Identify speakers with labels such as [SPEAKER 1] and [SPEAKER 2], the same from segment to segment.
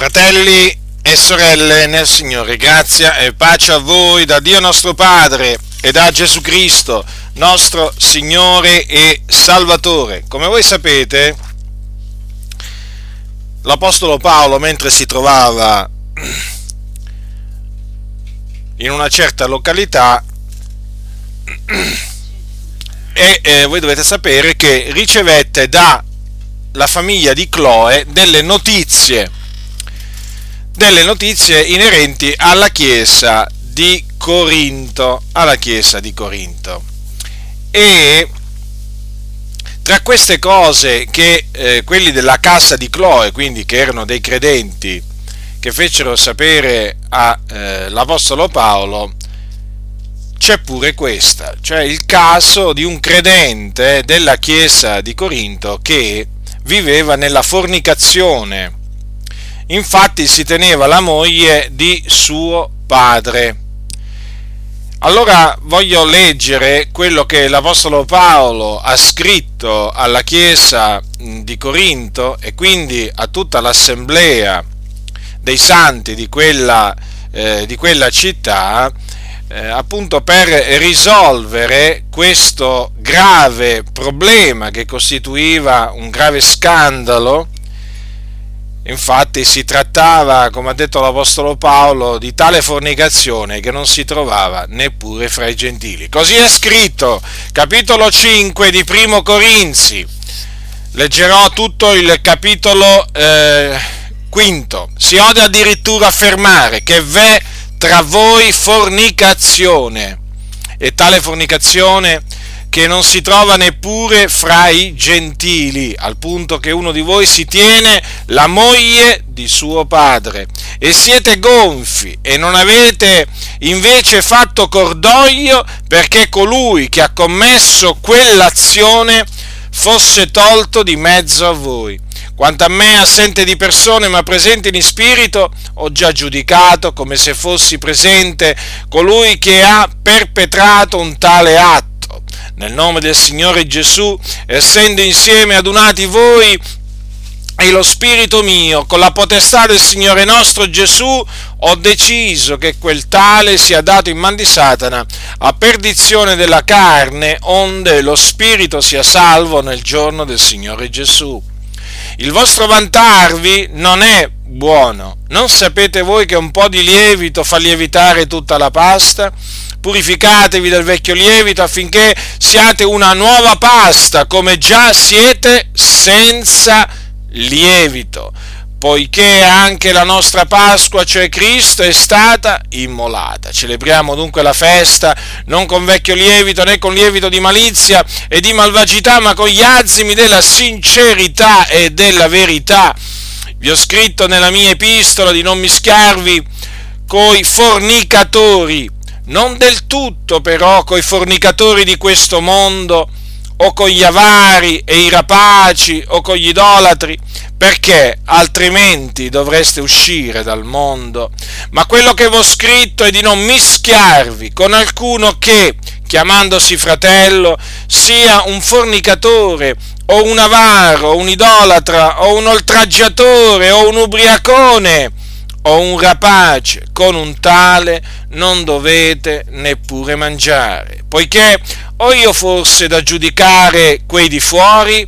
[SPEAKER 1] Fratelli e sorelle nel Signore, grazia e pace a voi da Dio nostro Padre e da Gesù Cristo, nostro Signore e Salvatore. Come voi sapete, l'Apostolo Paolo, mentre si trovava in una certa località, voi dovete sapere che ricevette dalla famiglia di Cloe delle notizie inerenti alla chiesa di Corinto, e tra queste cose che quelli della casa di Cloe, quindi che erano dei credenti, che fecero sapere all'Apostolo Paolo, c'è pure questa, cioè il caso di un credente della chiesa di Corinto che viveva nella fornicazione. Infatti si teneva la moglie di suo padre. Allora voglio leggere quello che l'Apostolo Paolo ha scritto alla chiesa di Corinto e quindi a tutta l'assemblea dei santi di quella città, appunto per risolvere questo grave problema che costituiva un grave scandalo. Infatti si trattava, come ha detto l'Apostolo Paolo, di tale fornicazione che non si trovava neppure fra i gentili. Così è scritto, capitolo 5 di Primo Corinzi. Leggerò tutto il capitolo quinto. Si ode addirittura affermare che v'è tra voi fornicazione, e tale fornicazione che non si trova neppure fra i gentili, al punto che uno di voi si tiene la moglie di suo padre, e siete gonfi e non avete invece fatto cordoglio perché colui che ha commesso quell'azione fosse tolto di mezzo a voi. Quanto a me, assente di persone ma presente in spirito, ho già giudicato come se fossi presente colui che ha perpetrato un tale atto. Nel nome del Signore Gesù, essendo insieme adunati voi e lo spirito mio, con la potestà del Signore nostro Gesù, ho deciso che quel tale sia dato in man di Satana a perdizione della carne, onde lo spirito sia salvo nel giorno del Signore Gesù. Il vostro vantarvi non è buono. Non sapete voi che un po' di lievito fa lievitare tutta la pasta? Purificatevi del vecchio lievito affinché siate una nuova pasta, come già siete senza lievito, poiché anche la nostra Pasqua, cioè Cristo, è stata immolata. Celebriamo dunque la festa non con vecchio lievito né con lievito di malizia e di malvagità, ma con gli azimi della sincerità e della verità. Vi ho scritto nella mia epistola di non mischiarvi coi fornicatori, non del tutto però coi fornicatori di questo mondo, o con gli avari e i rapaci, o con gli idolatri, perché altrimenti dovreste uscire dal mondo. Ma quello che vi ho scritto è di non mischiarvi con alcuno che, chiamandosi fratello, sia un fornicatore, o un avaro, o un idolatra, o un oltraggiatore, o un ubriacone, o un rapace. Con un tale non dovete neppure mangiare, poiché ho io forse da giudicare quei di fuori?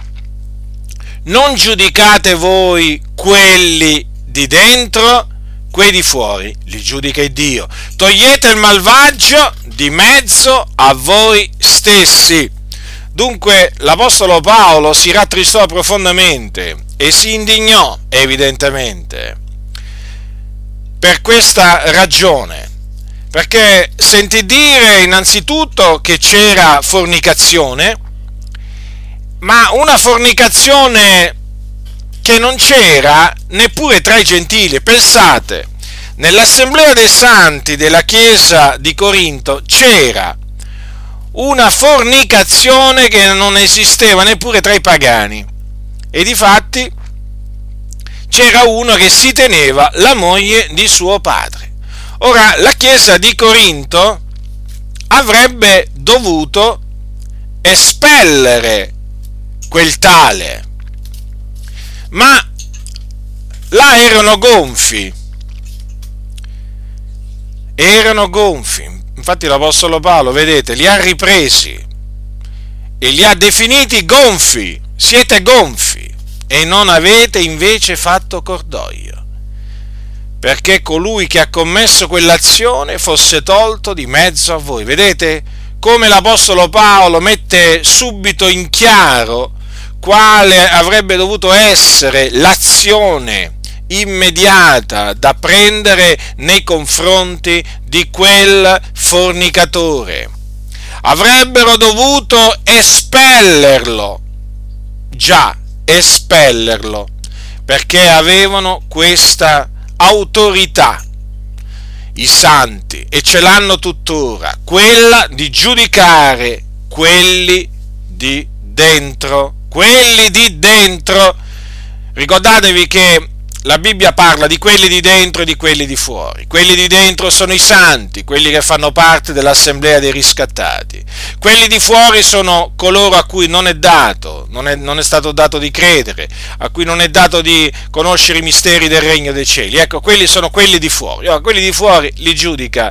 [SPEAKER 1] Non giudicate voi quelli di dentro? Quei di fuori li giudica Dio. Togliete il malvagio di mezzo a voi stessi. Dunque l'Apostolo Paolo si rattristò profondamente e si indignò evidentemente per questa ragione, perché sentì dire innanzitutto che c'era fornicazione, ma una fornicazione che non c'era neppure tra i gentili. Pensate, nell'assemblea dei santi della chiesa di Corinto c'era una fornicazione che non esisteva neppure tra i pagani, e difatti c'era uno che si teneva la moglie di suo padre. Ora, la chiesa di Corinto avrebbe dovuto espellere quel tale, ma la erano gonfi. Infatti l'Apostolo Paolo, vedete, li ha ripresi e li ha definiti gonfi. Siete gonfi e non avete invece fatto cordoglio, perché colui che ha commesso quell'azione fosse tolto di mezzo a voi. Vedete come l'Apostolo Paolo mette subito in chiaro quale avrebbe dovuto essere l'azione immediata da prendere nei confronti di quel fornicatore. Avrebbero dovuto espellerlo, perché avevano questa autorità, i santi, e ce l'hanno tuttora, quella di giudicare quelli di dentro. Ricordatevi che la Bibbia parla di quelli di dentro e di quelli di fuori. Quelli di dentro sono i santi, quelli che fanno parte dell'assemblea dei riscattati. Quelli di fuori sono coloro a cui non è stato dato di credere, a cui non è dato di conoscere i misteri del regno dei cieli. Ecco, quelli sono quelli di fuori. Ora, quelli di fuori li giudica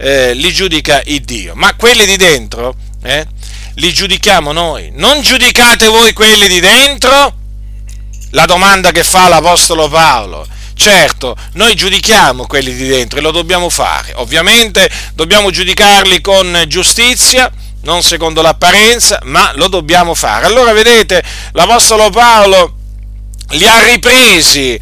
[SPEAKER 1] il Dio, ma quelli di dentro li giudichiamo noi. Non giudicate voi quelli di dentro? La domanda che fa l'Apostolo Paolo. Certo, noi giudichiamo quelli di dentro e lo dobbiamo fare. Ovviamente dobbiamo giudicarli con giustizia, non secondo l'apparenza, ma lo dobbiamo fare. Allora vedete, l'Apostolo Paolo li ha ripresi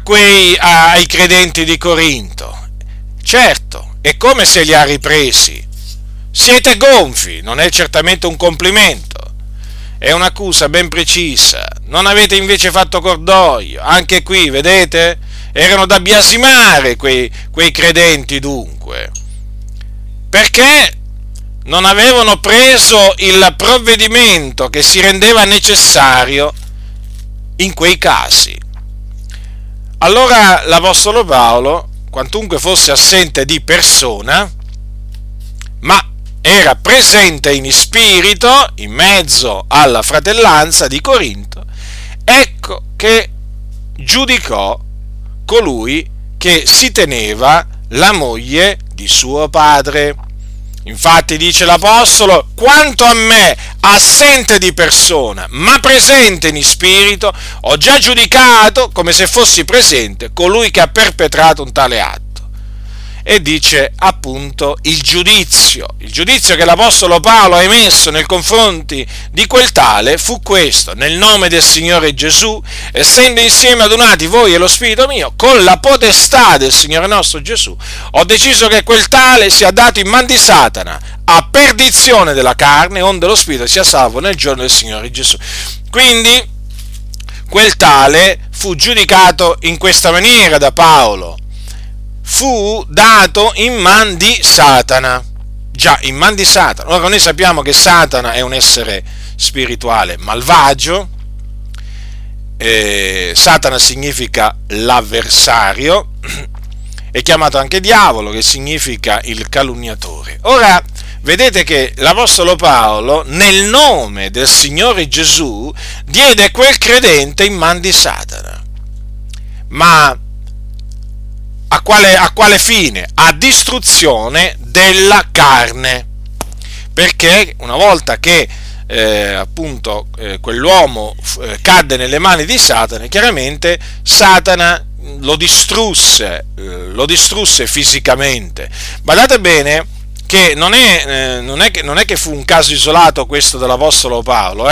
[SPEAKER 1] ai credenti di Corinto. Certo, è come se li ha ripresi. Siete gonfi, non è certamente un complimento. È un'accusa ben precisa. Non avete invece fatto cordoglio. Anche qui, vedete? Erano da biasimare quei credenti, dunque. Perché non avevano preso il provvedimento che si rendeva necessario in quei casi. Allora l'Apostolo Paolo, quantunque fosse assente di persona, ma era presente in spirito in mezzo alla fratellanza di Corinto, ecco che giudicò colui che si teneva la moglie di suo padre. Infatti dice l'Apostolo: quanto a me, assente di persona, ma presente in spirito, ho già giudicato, come se fossi presente, colui che ha perpetrato un tale atto. E dice appunto il giudizio che l'Apostolo Paolo ha emesso nei confronti di quel tale fu questo: nel nome del Signore Gesù, essendo insieme adunati voi e lo Spirito mio, con la potestà del Signore nostro Gesù, ho deciso che quel tale sia dato in man di Satana, a perdizione della carne, onde lo Spirito sia salvo nel giorno del Signore Gesù. Quindi quel tale fu giudicato in questa maniera da Paolo. Fu dato in man di Satana. Già, in man di Satana. Ora noi sappiamo che Satana è un essere spirituale malvagio. Satana significa l'avversario, è chiamato anche diavolo, che significa il calunniatore. Ora, vedete che l'Apostolo Paolo, nel nome del Signore Gesù, diede quel credente in man di Satana. Ma a quale fine? A distruzione della carne. Perché una volta che quell'uomo cadde nelle mani di Satana, chiaramente Satana lo distrusse fisicamente. Badate bene che non è che fu un caso isolato questo dell'Apostolo Paolo,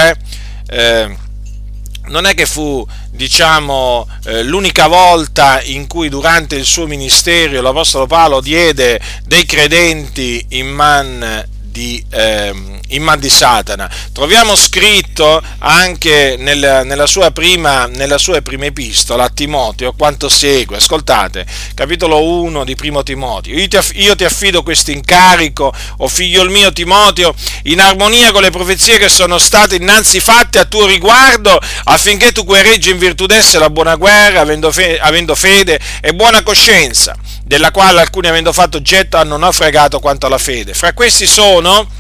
[SPEAKER 1] non è che fu, l'unica volta in cui durante il suo ministero l'Apostolo Paolo diede dei credenti in man di Satana. Troviamo scritto anche nella sua prima epistola a Timoteo quanto segue. Ascoltate, capitolo 1 di Primo Timoteo: io ti affido questo incarico, o figlio mio Timoteo, in armonia con le profezie che sono state innanzi fatte a tuo riguardo, affinché tu guerreggi in virtù d'esse la buona guerra, avendo fede e buona coscienza, della quale alcuni, avendo fatto oggetto, hanno naufragato quanto alla fede. Fra questi sono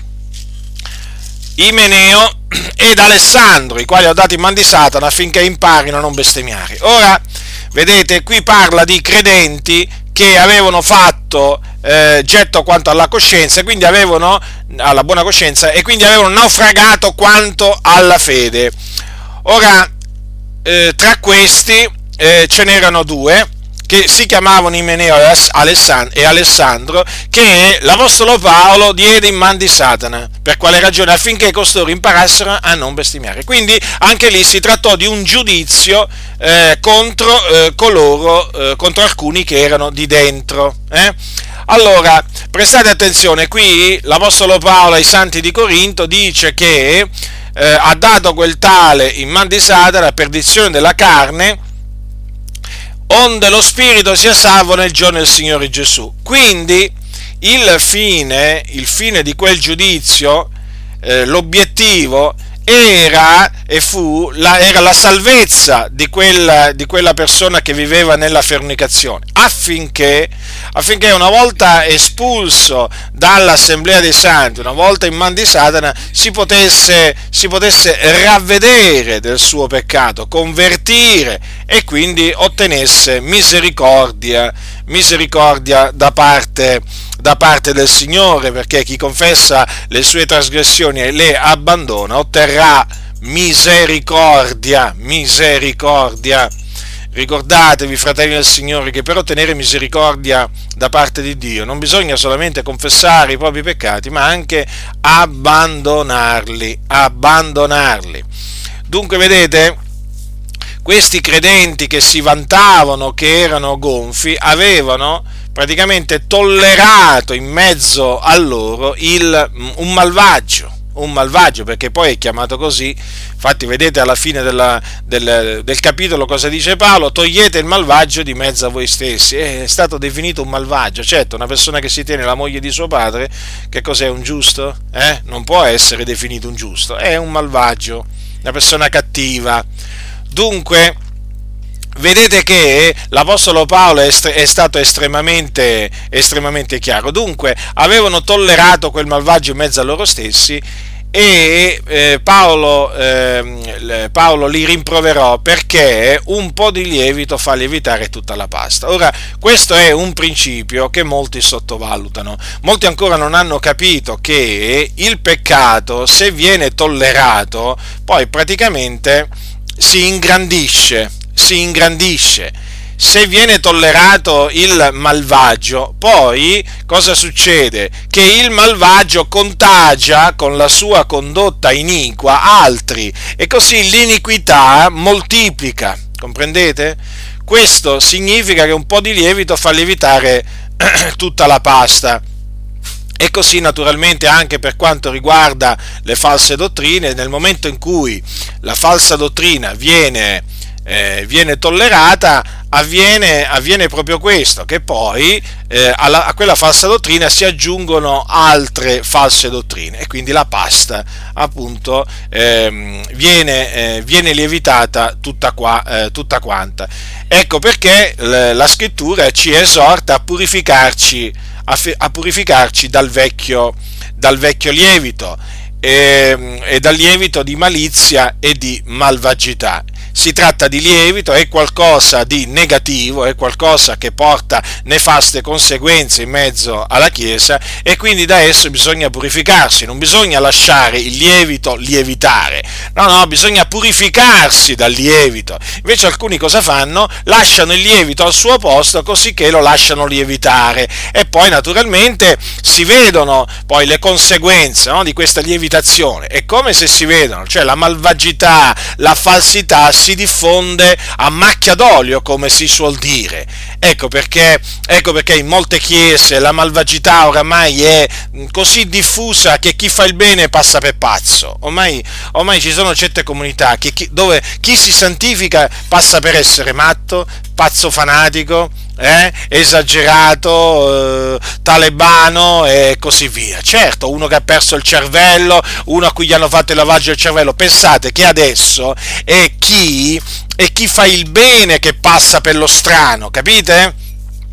[SPEAKER 1] Imeneo ed Alessandro, i quali ho dato in man di Satana affinché imparino a non bestemmiare. Ora, vedete, qui parla di credenti che avevano fatto getto quanto alla coscienza, quindi avevano alla buona coscienza, e quindi avevano naufragato quanto alla fede. Ora, tra questi ce n'erano due che si chiamavano Imeneo e Alessandro, che l'Apostolo Paolo diede in man di Satana. Per quale ragione? Affinché costoro imparassero a non bestemmiare. Quindi anche lì si trattò di un giudizio contro contro alcuni che erano di dentro. Allora, prestate attenzione, qui l'Apostolo Paolo ai santi di Corinto dice che ha dato quel tale in man di Satana, perdizione della carne, onde lo spirito sia salvo nel giorno del Signore Gesù. Quindi il fine di quel giudizio, l'obiettivo era la salvezza di quella persona che viveva nella fornicazione, affinché una volta espulso dall'assemblea dei santi, una volta in man di Satana, si potesse ravvedere del suo peccato, convertire e quindi ottenesse misericordia da parte del Signore, perché chi confessa le sue trasgressioni e le abbandona otterrà misericordia. Ricordatevi, fratelli del Signore, che per ottenere misericordia da parte di Dio non bisogna solamente confessare i propri peccati, ma anche abbandonarli. Dunque, vedete, questi credenti che si vantavano che erano gonfi avevano praticamente tollerato in mezzo a loro un malvagio, perché poi è chiamato così. Infatti vedete alla fine del capitolo cosa dice Paolo: togliete il malvagio di mezzo a voi stessi. È stato definito un malvagio. Certo, una persona che si tiene la moglie di suo padre, che cos'è, un giusto? Non può essere definito un giusto, è un malvagio, una persona cattiva. Dunque, vedete che l'Apostolo Paolo è stato estremamente chiaro. Dunque, avevano tollerato quel malvagio in mezzo a loro stessi, e Paolo li rimproverò perché un po' di lievito fa lievitare tutta la pasta. Ora, questo è un principio che molti sottovalutano. Molti ancora non hanno capito che il peccato, se viene tollerato, poi praticamente si ingrandisce. Se viene tollerato il malvagio, poi cosa succede? Che il malvagio contagia con la sua condotta iniqua altri, e così l'iniquità moltiplica, comprendete? Questo significa che un po' di lievito fa lievitare tutta la pasta. E così naturalmente anche per quanto riguarda le false dottrine. Nel momento in cui la falsa dottrina viene tollerata, avviene proprio questo, che poi a quella falsa dottrina si aggiungono altre false dottrine, e quindi la pasta appunto viene lievitata tutta quanta. Ecco perché la scrittura ci esorta a purificarci dal vecchio lievito, e dal lievito di malizia e di malvagità. Si tratta di lievito, è qualcosa di negativo, è qualcosa che porta nefaste conseguenze in mezzo alla Chiesa, e quindi da esso bisogna purificarsi. Non bisogna lasciare il lievito lievitare, no, bisogna purificarsi dal lievito. Invece alcuni cosa fanno? Lasciano il lievito al suo posto, così che lo lasciano lievitare, e poi naturalmente si vedono poi le conseguenze, no, di questa lievitazione. È come se si vedono, cioè la malvagità, la falsità si diffonde a macchia d'olio, come si suol dire. Ecco perché in molte chiese la malvagità oramai è così diffusa che chi fa il bene passa per pazzo. Ormai ci sono certe comunità dove chi si santifica passa per essere matto, pazzo fanatico, esagerato, talebano e così via. Certo, uno che ha perso il cervello, uno a cui gli hanno fatto il lavaggio del cervello. Pensate che adesso è chi fa il bene che passa per lo strano, capite?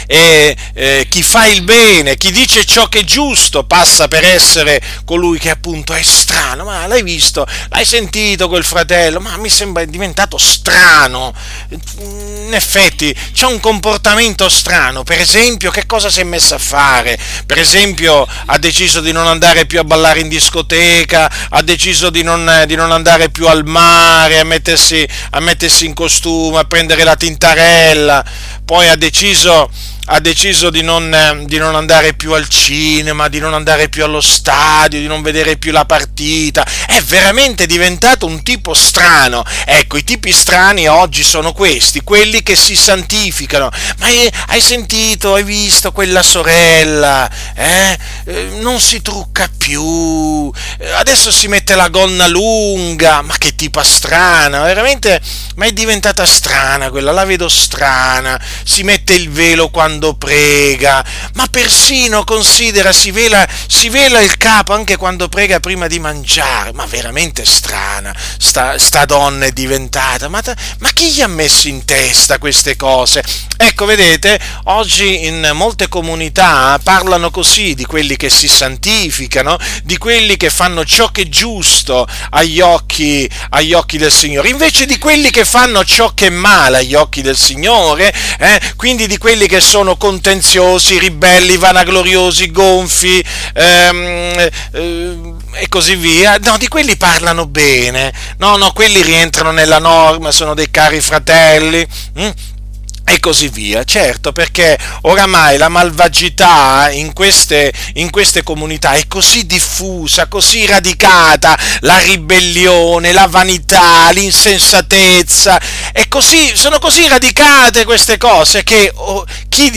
[SPEAKER 1] chi fa il bene, chi dice ciò che è giusto, passa per essere colui che appunto è strano. Ma l'hai visto? L'hai sentito quel fratello? Ma mi sembra diventato strano. In effetti c'è un comportamento strano. Per esempio, che cosa si è messo a fare? Per esempio, ha deciso di non andare più a ballare in discoteca, ha deciso di non andare più al mare, a mettersi in costume, a prendere la tintarella, poi ha deciso di non andare più al cinema, di non andare più allo stadio, di non vedere più la partita. È veramente diventato un tipo strano. Ecco, i tipi strani oggi sono questi, quelli che si santificano. Ma hai sentito, hai visto quella sorella? Non si trucca più, adesso si mette la gonna lunga. Ma che tipa strana, veramente, ma è diventata strana quella, la vedo strana. Si mette il velo quando prega, ma persino, considera, si vela il capo anche quando prega prima di mangiare. Ma veramente strana sta donna è diventata. Ma chi gli ha messo in testa queste cose? Ecco, vedete, oggi in molte comunità parlano così di quelli che si santificano, di quelli che fanno ciò che è giusto agli occhi del Signore, invece di quelli che fanno ciò che è male agli occhi del Signore, quindi di quelli che sono contenziosi, ribelli, vanagloriosi, gonfi, e così via. No, di quelli parlano bene. No, quelli rientrano nella norma, sono dei cari fratelli. E così via, certo, perché oramai la malvagità in queste comunità è così diffusa, così radicata, la ribellione, la vanità, l'insensatezza, sono così radicate queste cose che chi,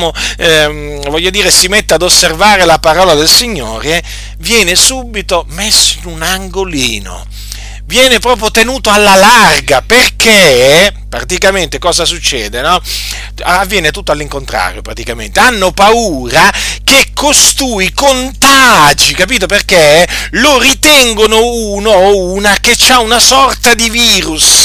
[SPEAKER 1] si mette ad osservare la parola del Signore viene subito messo in un angolino. Viene proprio tenuto alla larga, perché praticamente cosa succede, no? Avviene tutto all'incontrario, praticamente. Hanno paura che costui contagi, capito? Perché lo ritengono uno o una che ha una sorta di virus.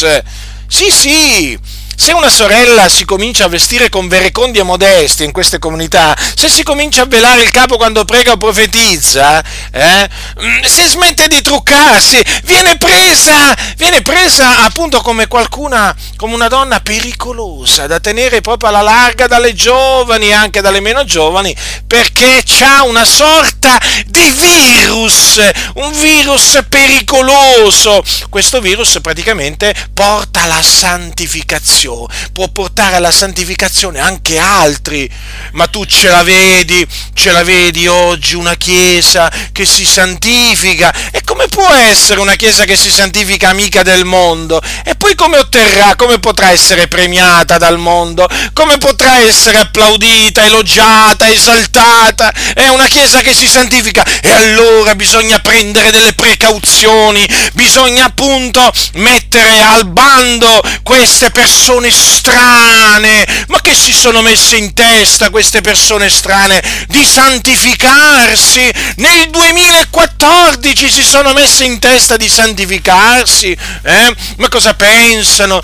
[SPEAKER 1] Sì. Se una sorella si comincia a vestire con verecondia modestia in queste comunità, se si comincia a velare il capo quando prega o profetizza, se smette di truccarsi, viene presa appunto come una donna pericolosa da tenere proprio alla larga dalle giovani e anche dalle meno giovani, perché c'ha una sorta di virus, un virus pericoloso. Questo virus praticamente porta alla santificazione. Può portare alla santificazione anche altri. Ma tu ce la vedi oggi una chiesa che si santifica? E come può essere una chiesa che si santifica amica del mondo? E poi come potrà essere premiata dal mondo? Come potrà essere applaudita, elogiata, esaltata? È una chiesa che si santifica. E allora bisogna prendere delle precauzioni, bisogna appunto mettere al bando queste persone strane. Ma che si sono messe in testa queste persone strane di santificarsi? Nel 2014 si sono messe in testa di santificarsi? Ma cosa pensano?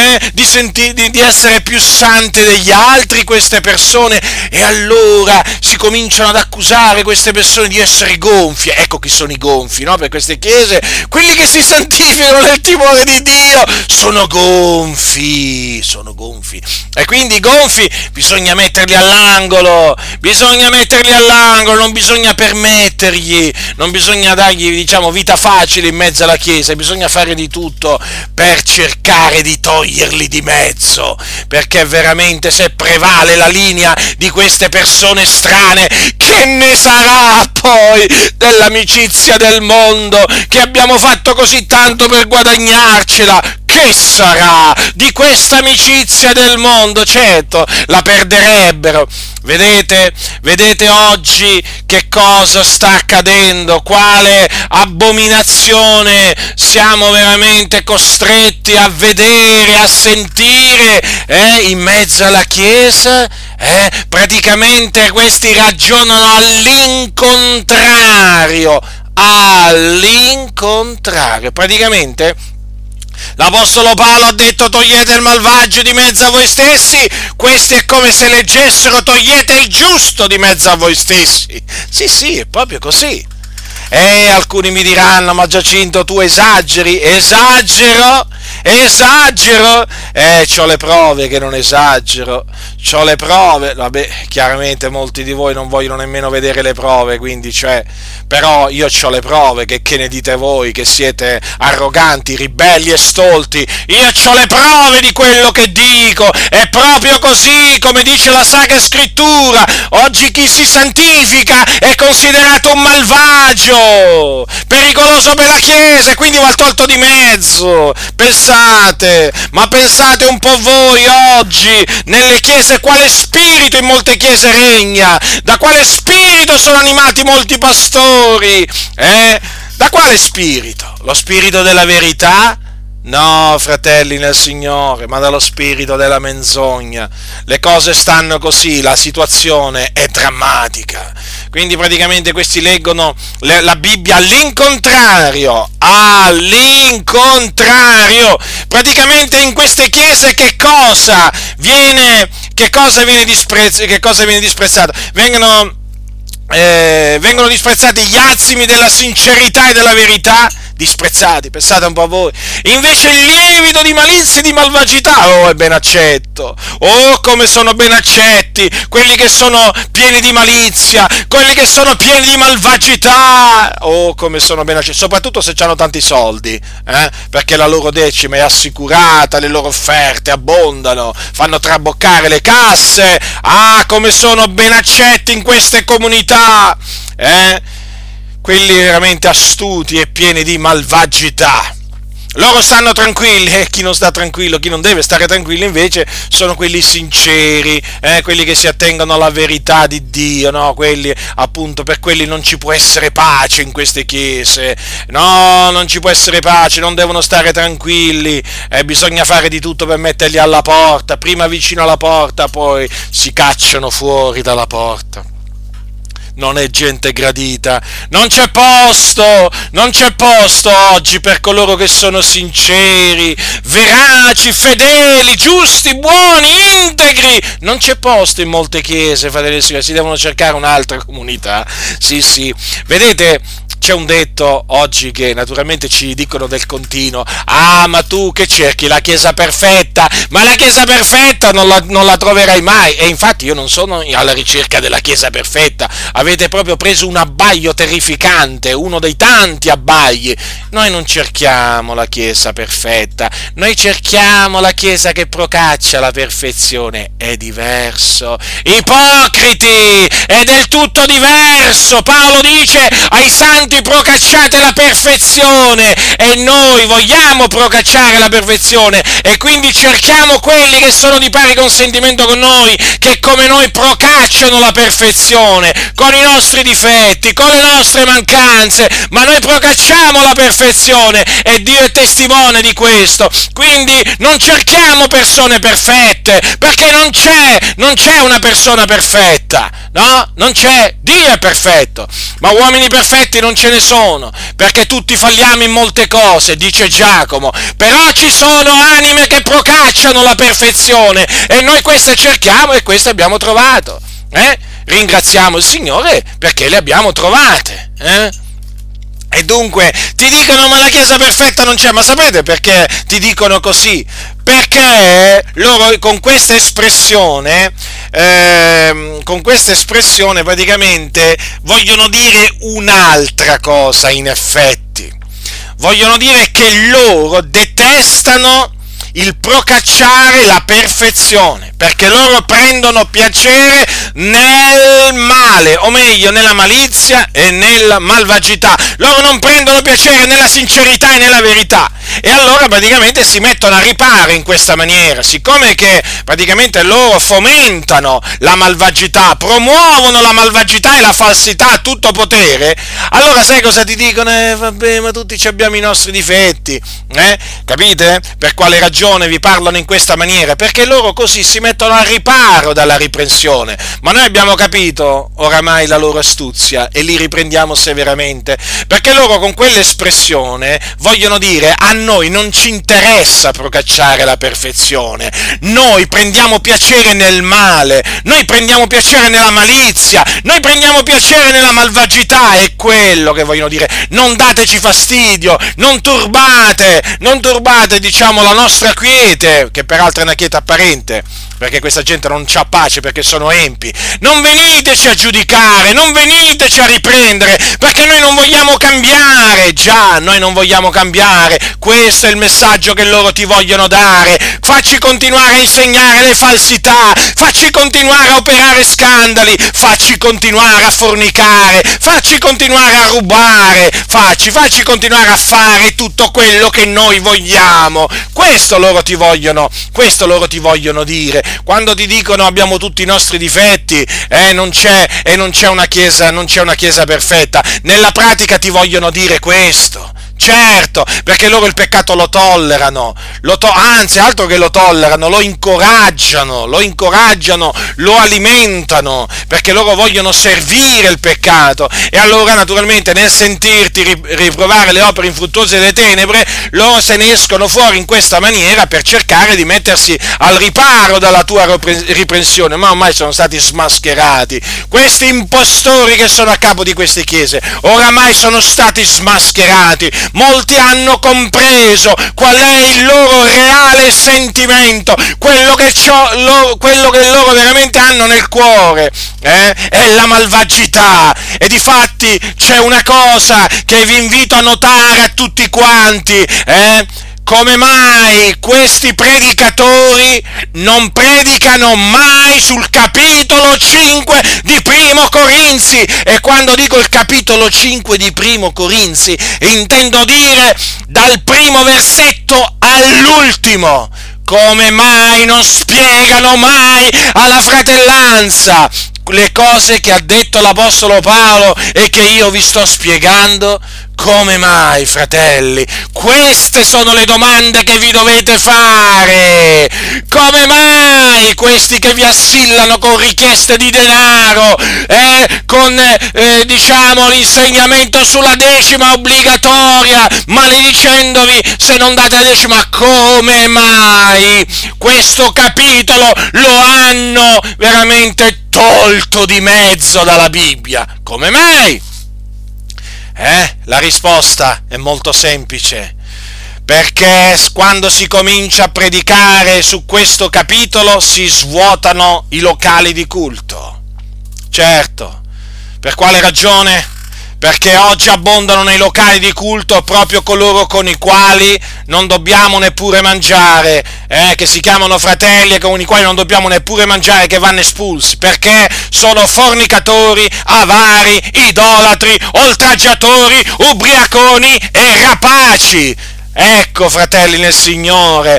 [SPEAKER 1] Di essere più santi degli altri queste persone? E allora si cominciano ad accusare queste persone di essere gonfie. Ecco chi sono i gonfi, no? Per queste chiese, quelli che si santificano nel timore di Dio sono gonfi. E quindi i gonfi bisogna metterli all'angolo, non bisogna permettergli, non bisogna dargli, vita facile in mezzo alla chiesa, bisogna fare di tutto per cercare di toglierli di mezzo, perché veramente se prevale la linea di queste persone strane, che ne sarà poi dell'amicizia del mondo che abbiamo fatto così tanto per guadagnarcela? Che sarà di questa amicizia del mondo? Certo, la perderebbero. Vedete oggi che cosa sta accadendo? Quale abominazione siamo veramente costretti a vedere, a sentire in mezzo alla Chiesa? Praticamente questi ragionano all'incontrario, praticamente L'Apostolo Paolo ha detto: togliete il malvagio di mezzo a voi stessi, questi è come se leggessero: togliete il giusto di mezzo a voi stessi. Sì, è proprio così. E alcuni mi diranno: ma Giacinto, tu esageri. Esagero? C'ho le prove che non esagero, c'ho le prove. Vabbè, chiaramente molti di voi non vogliono nemmeno vedere le prove, quindi però io c'ho le prove. Che ne dite voi che siete arroganti, ribelli e stolti? Io c'ho le prove di quello che dico, è proprio così come dice la Sacra Scrittura. Oggi chi si santifica è considerato un malvagio, pericoloso per la Chiesa, e quindi va tolto di mezzo. Pensate un po' voi oggi, nelle chiese, quale spirito in molte chiese regna, da quale spirito sono animati molti pastori, Da quale spirito? Lo spirito della verità? No, fratelli nel Signore, ma dallo spirito della menzogna. Le cose stanno così, la situazione è drammatica. Quindi praticamente questi leggono la Bibbia all'incontrario. Praticamente in queste chiese che cosa viene disprezzato? Vengono disprezzati gli azimi della sincerità e della verità, disprezzati, pensate un po' a voi. Invece il lievito di malizia e di malvagità, è ben accetto. Come sono ben accetti quelli che sono pieni di malizia, quelli che sono pieni di malvagità, come sono ben accetti, soprattutto se hanno tanti soldi, perché la loro decima è assicurata, le loro offerte abbondano, fanno traboccare le casse. Come sono ben accetti in queste comunità, quelli veramente astuti e pieni di malvagità. Loro stanno tranquilli, e chi non sta tranquillo, chi non deve stare tranquillo invece sono quelli sinceri, quelli che si attengono alla verità di Dio, no? Quelli, appunto, per quelli non ci può essere pace in queste chiese, no, non ci può essere pace, non devono stare tranquilli, bisogna fare di tutto per metterli alla porta, prima vicino alla porta, poi si cacciano fuori dalla porta. Non è gente gradita, non c'è posto oggi per coloro che sono sinceri, veraci, fedeli, giusti, buoni, integri. Non c'è posto in molte chiese, fratelli e sorelle, si devono cercare un'altra comunità. Sì, vedete, c'è un detto oggi che naturalmente ci dicono del continuo: ma tu che cerchi la Chiesa perfetta? Ma la Chiesa perfetta non la troverai mai. E infatti io non sono alla ricerca della Chiesa perfetta. Avete proprio preso un abbaglio terrificante, uno dei tanti abbagli. Noi non cerchiamo la Chiesa perfetta, noi cerchiamo la Chiesa che procaccia la perfezione. È diverso. Ipocriti, è del tutto diverso. Paolo dice ai santi: procacciate la perfezione, e noi vogliamo procacciare la perfezione, e quindi cerchiamo quelli che sono di pari consentimento con noi, che come noi procacciano la perfezione, con i nostri difetti, con le nostre mancanze, ma noi procacciamo la perfezione, e Dio è testimone di questo. Quindi non cerchiamo persone perfette, perché non c'è una persona perfetta, no? Non c'è. Dio è perfetto, ma uomini perfetti non ce ne sono, perché tutti falliamo in molte cose, dice Giacomo. Però ci sono anime che procacciano la perfezione, e noi queste cerchiamo, e queste abbiamo trovato. Ringraziamo il Signore perché le abbiamo trovate. E dunque ti dicono: ma la Chiesa perfetta non c'è. Ma sapete perché ti dicono così? Perché loro con questa espressione praticamente vogliono dire un'altra cosa. In effetti vogliono dire che loro detestano il procacciare la perfezione, perché loro prendono piacere nel male, o meglio nella malizia e nella malvagità. Loro non prendono piacere nella sincerità e nella verità, e allora praticamente si mettono a riparo in questa maniera. Siccome che praticamente loro fomentano la malvagità, promuovono la malvagità e la falsità a tutto potere, allora sai cosa ti dicono? Vabbè, ma tutti abbiamo i nostri difetti, capite? Per quale ragione vi parlano in questa maniera? Perché loro così si mettono mettono al riparo dalla riprensione. Ma noi abbiamo capito oramai la loro astuzia e li riprendiamo severamente, perché loro con quell'espressione vogliono dire: a noi non ci interessa procacciare la perfezione, noi prendiamo piacere nel male, noi prendiamo piacere nella malizia, noi prendiamo piacere nella malvagità. È quello che vogliono dire: non dateci fastidio, non turbate, diciamo, la nostra quiete, che peraltro è una quiete apparente, perché questa gente non c'ha pace, perché sono empi. Non veniteci a giudicare, non veniteci a riprendere, perché noi non vogliamo cambiare. Già, noi non vogliamo cambiare. Questo è il messaggio che loro ti vogliono dare. Facci continuare a insegnare le falsità, facci continuare a operare scandali, facci continuare a fornicare, facci continuare a rubare, facci continuare a fare tutto quello che noi vogliamo. Questo loro ti vogliono dire. Quando ti dicono: abbiamo tutti i nostri difetti, non c'è una chiesa perfetta, nella pratica ti vogliono dire questo. Certo, perché loro il peccato lo tollerano, anzi, altro che lo tollerano, lo incoraggiano, lo alimentano, perché loro vogliono servire il peccato. E allora, naturalmente, nel sentirti riprovare le opere infruttuose delle tenebre, loro se ne escono fuori in questa maniera per cercare di mettersi al riparo dalla tua riprensione. Ma ormai sono stati smascherati. Questi impostori che sono a capo di queste chiese oramai sono stati smascherati. Molti hanno compreso qual è il loro reale sentimento, quello che loro veramente hanno nel cuore, è la malvagità. E difatti c'è una cosa che vi invito a notare a tutti quanti, come mai questi predicatori non predicano mai sul capitolo 5 di Primo Corinzi? E quando dico il capitolo 5 di Primo Corinzi, intendo dire dal primo versetto all'ultimo. Come mai non spiegano mai alla fratellanza le cose che ha detto l'Apostolo Paolo e che io vi sto spiegando? Come mai, fratelli? Queste sono le domande che vi dovete fare. Come mai questi che vi assillano con richieste di denaro, con diciamo l'insegnamento sulla decima obbligatoria, maledicendovi se non date la decima, come mai questo capitolo lo hanno veramente tolto di mezzo dalla Bibbia? Come mai? La risposta è molto semplice, perché quando si comincia a predicare su questo capitolo si svuotano i locali di culto. Certo, per quale ragione? Perché oggi abbondano nei locali di culto proprio coloro con i quali non dobbiamo neppure mangiare, che si chiamano fratelli e con i quali non dobbiamo neppure mangiare, che vanno espulsi, perché sono fornicatori, avari, idolatri, oltraggiatori, ubriaconi e rapaci. Ecco, fratelli nel Signore,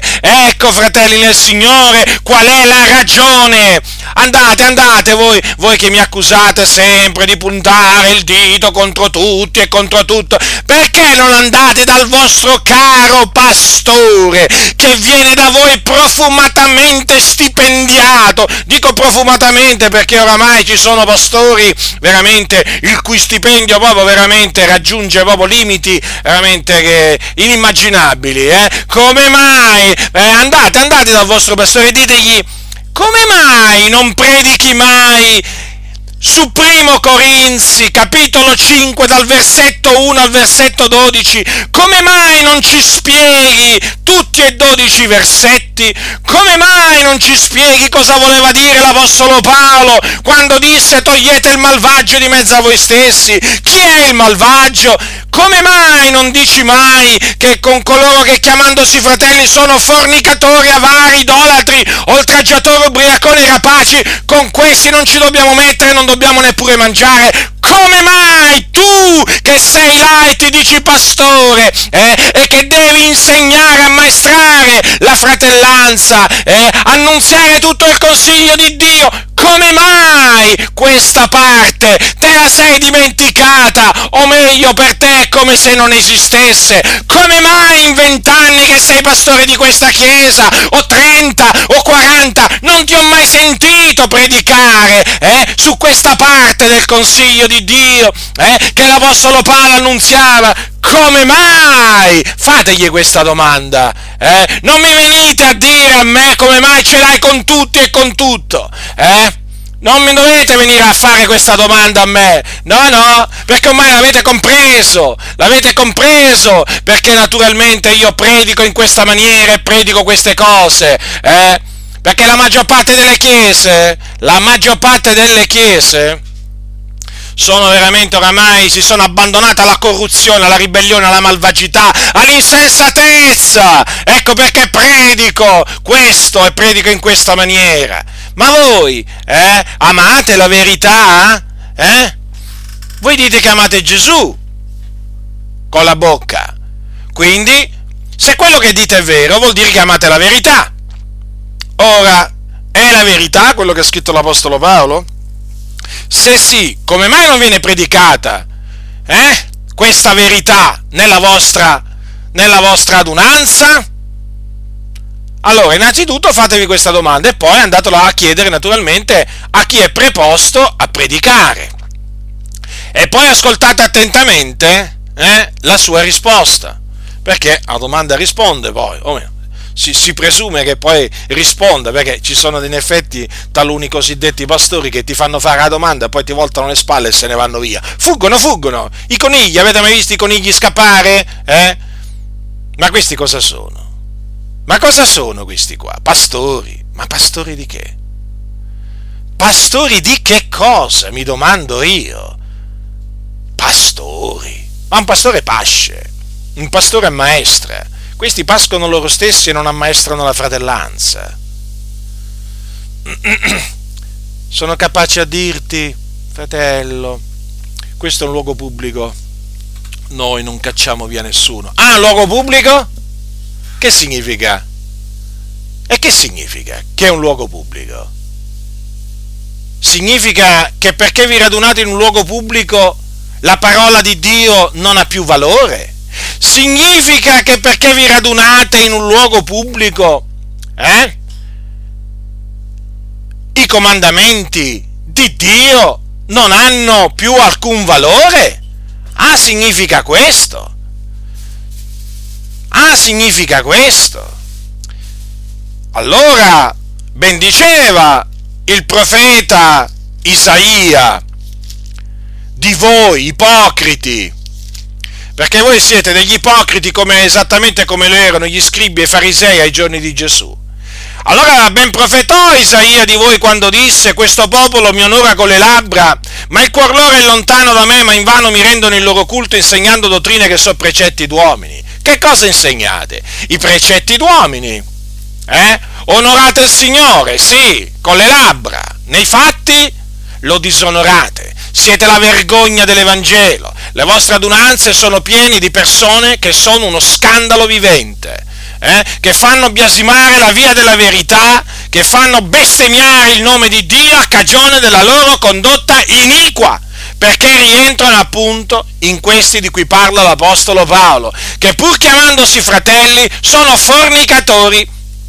[SPEAKER 1] qual è la ragione? Andate, voi che mi accusate sempre di puntare il dito contro tutti e contro tutto, perché non andate dal vostro caro pastore, che viene da voi profumatamente stipendiato? Dico profumatamente perché oramai ci sono pastori veramente il cui stipendio proprio veramente raggiunge proprio limiti veramente inimmaginabili. Come mai? Andate dal vostro pastore e ditegli: come mai non predichi mai su Primo Corinzi, capitolo 5, dal versetto 1 al versetto 12, come mai non ci spieghi tutti e 12 i versetti? Come mai non ci spieghi cosa voleva dire l'Apostolo Paolo quando disse: togliete il malvagio di mezzo a voi stessi? Chi è il malvagio? Come mai non dici mai che con coloro che chiamandosi fratelli sono fornicatori, avari, idolatri, oltraggiatori, ubriaconi, rapaci, con questi non ci dobbiamo mettere, non dobbiamo neppure mangiare? Come mai tu che sei là e ti dici pastore e che devi insegnare, ammaestrare la fratellanza, annunziare tutto il consiglio di Dio, come mai questa parte te la sei dimenticata? O meglio, per te è come se non esistesse. Come mai in 20 anni che sei pastore di questa chiesa, o 30 o 40, non ti ho mai sentito predicare su questa parte del consiglio di Dio che l'Apostolo Paolo annunziava? Come mai? Fategli questa domanda. Non mi venite a dire a me come mai ce l'hai con tutti e con tutto. Non mi dovete venire a fare questa domanda a me. No, perché ormai l'avete compreso, perché naturalmente io predico in questa maniera e predico queste cose, perché la maggior parte delle chiese sono veramente oramai, si sono abbandonate alla corruzione, alla ribellione, alla malvagità, all'insensatezza. Ecco perché predico questo e predico in questa maniera. Ma voi, amate la verità? Voi dite che amate Gesù con la bocca. Quindi, se quello che dite è vero, vuol dire che amate la verità. Ora, è la verità quello che ha scritto l'Apostolo Paolo? Se sì, come mai non viene predicata questa verità nella vostra adunanza? Allora, innanzitutto fatevi questa domanda e poi andatela a chiedere naturalmente a chi è preposto a predicare. E poi ascoltate attentamente la sua risposta, perché a domanda risponde poi, o meno. Si presume che poi risponda, perché ci sono in effetti taluni cosiddetti pastori che ti fanno fare la domanda, poi ti voltano le spalle e se ne vanno via. Fuggono. I conigli, avete mai visto i conigli scappare? Ma questi cosa sono? Ma cosa sono questi qua? Pastori. Ma pastori di che? Pastori di che cosa? Mi domando io. Pastori. Ma un pastore pasce, un pastore ammaestra. Questi pascono loro stessi e non ammaestrano la fratellanza. Sono capaci a dirti, fratello, questo è un luogo pubblico, noi non cacciamo via nessuno. Ah, luogo pubblico? Che significa? E che significa che è un luogo pubblico? Significa che perché vi radunate in un luogo pubblico la parola di Dio non ha più valore? Significa che perché vi radunate in un luogo pubblico i comandamenti di Dio non hanno più alcun valore? Ah, significa questo? Allora, ben diceva il profeta Isaia di voi ipocriti, perché voi siete degli ipocriti esattamente come lo erano gli scribi e i farisei ai giorni di Gesù. Allora ben profetò Isaia di voi quando disse: questo popolo mi onora con le labbra, ma il cuor loro è lontano da me, ma invano mi rendono il loro culto insegnando dottrine che sono precetti d'uomini. Che cosa insegnate? I precetti d'uomini. Onorate il Signore, sì, con le labbra, nei fatti lo disonorate. Siete la vergogna dell'Evangelo. Le vostre adunanze sono piene di persone che sono uno scandalo vivente, che fanno biasimare la via della verità, che fanno bestemmiare il nome di Dio a cagione della loro condotta iniqua, perché rientrano appunto in questi di cui parla l'Apostolo Paolo, che pur chiamandosi fratelli sono fornicatori,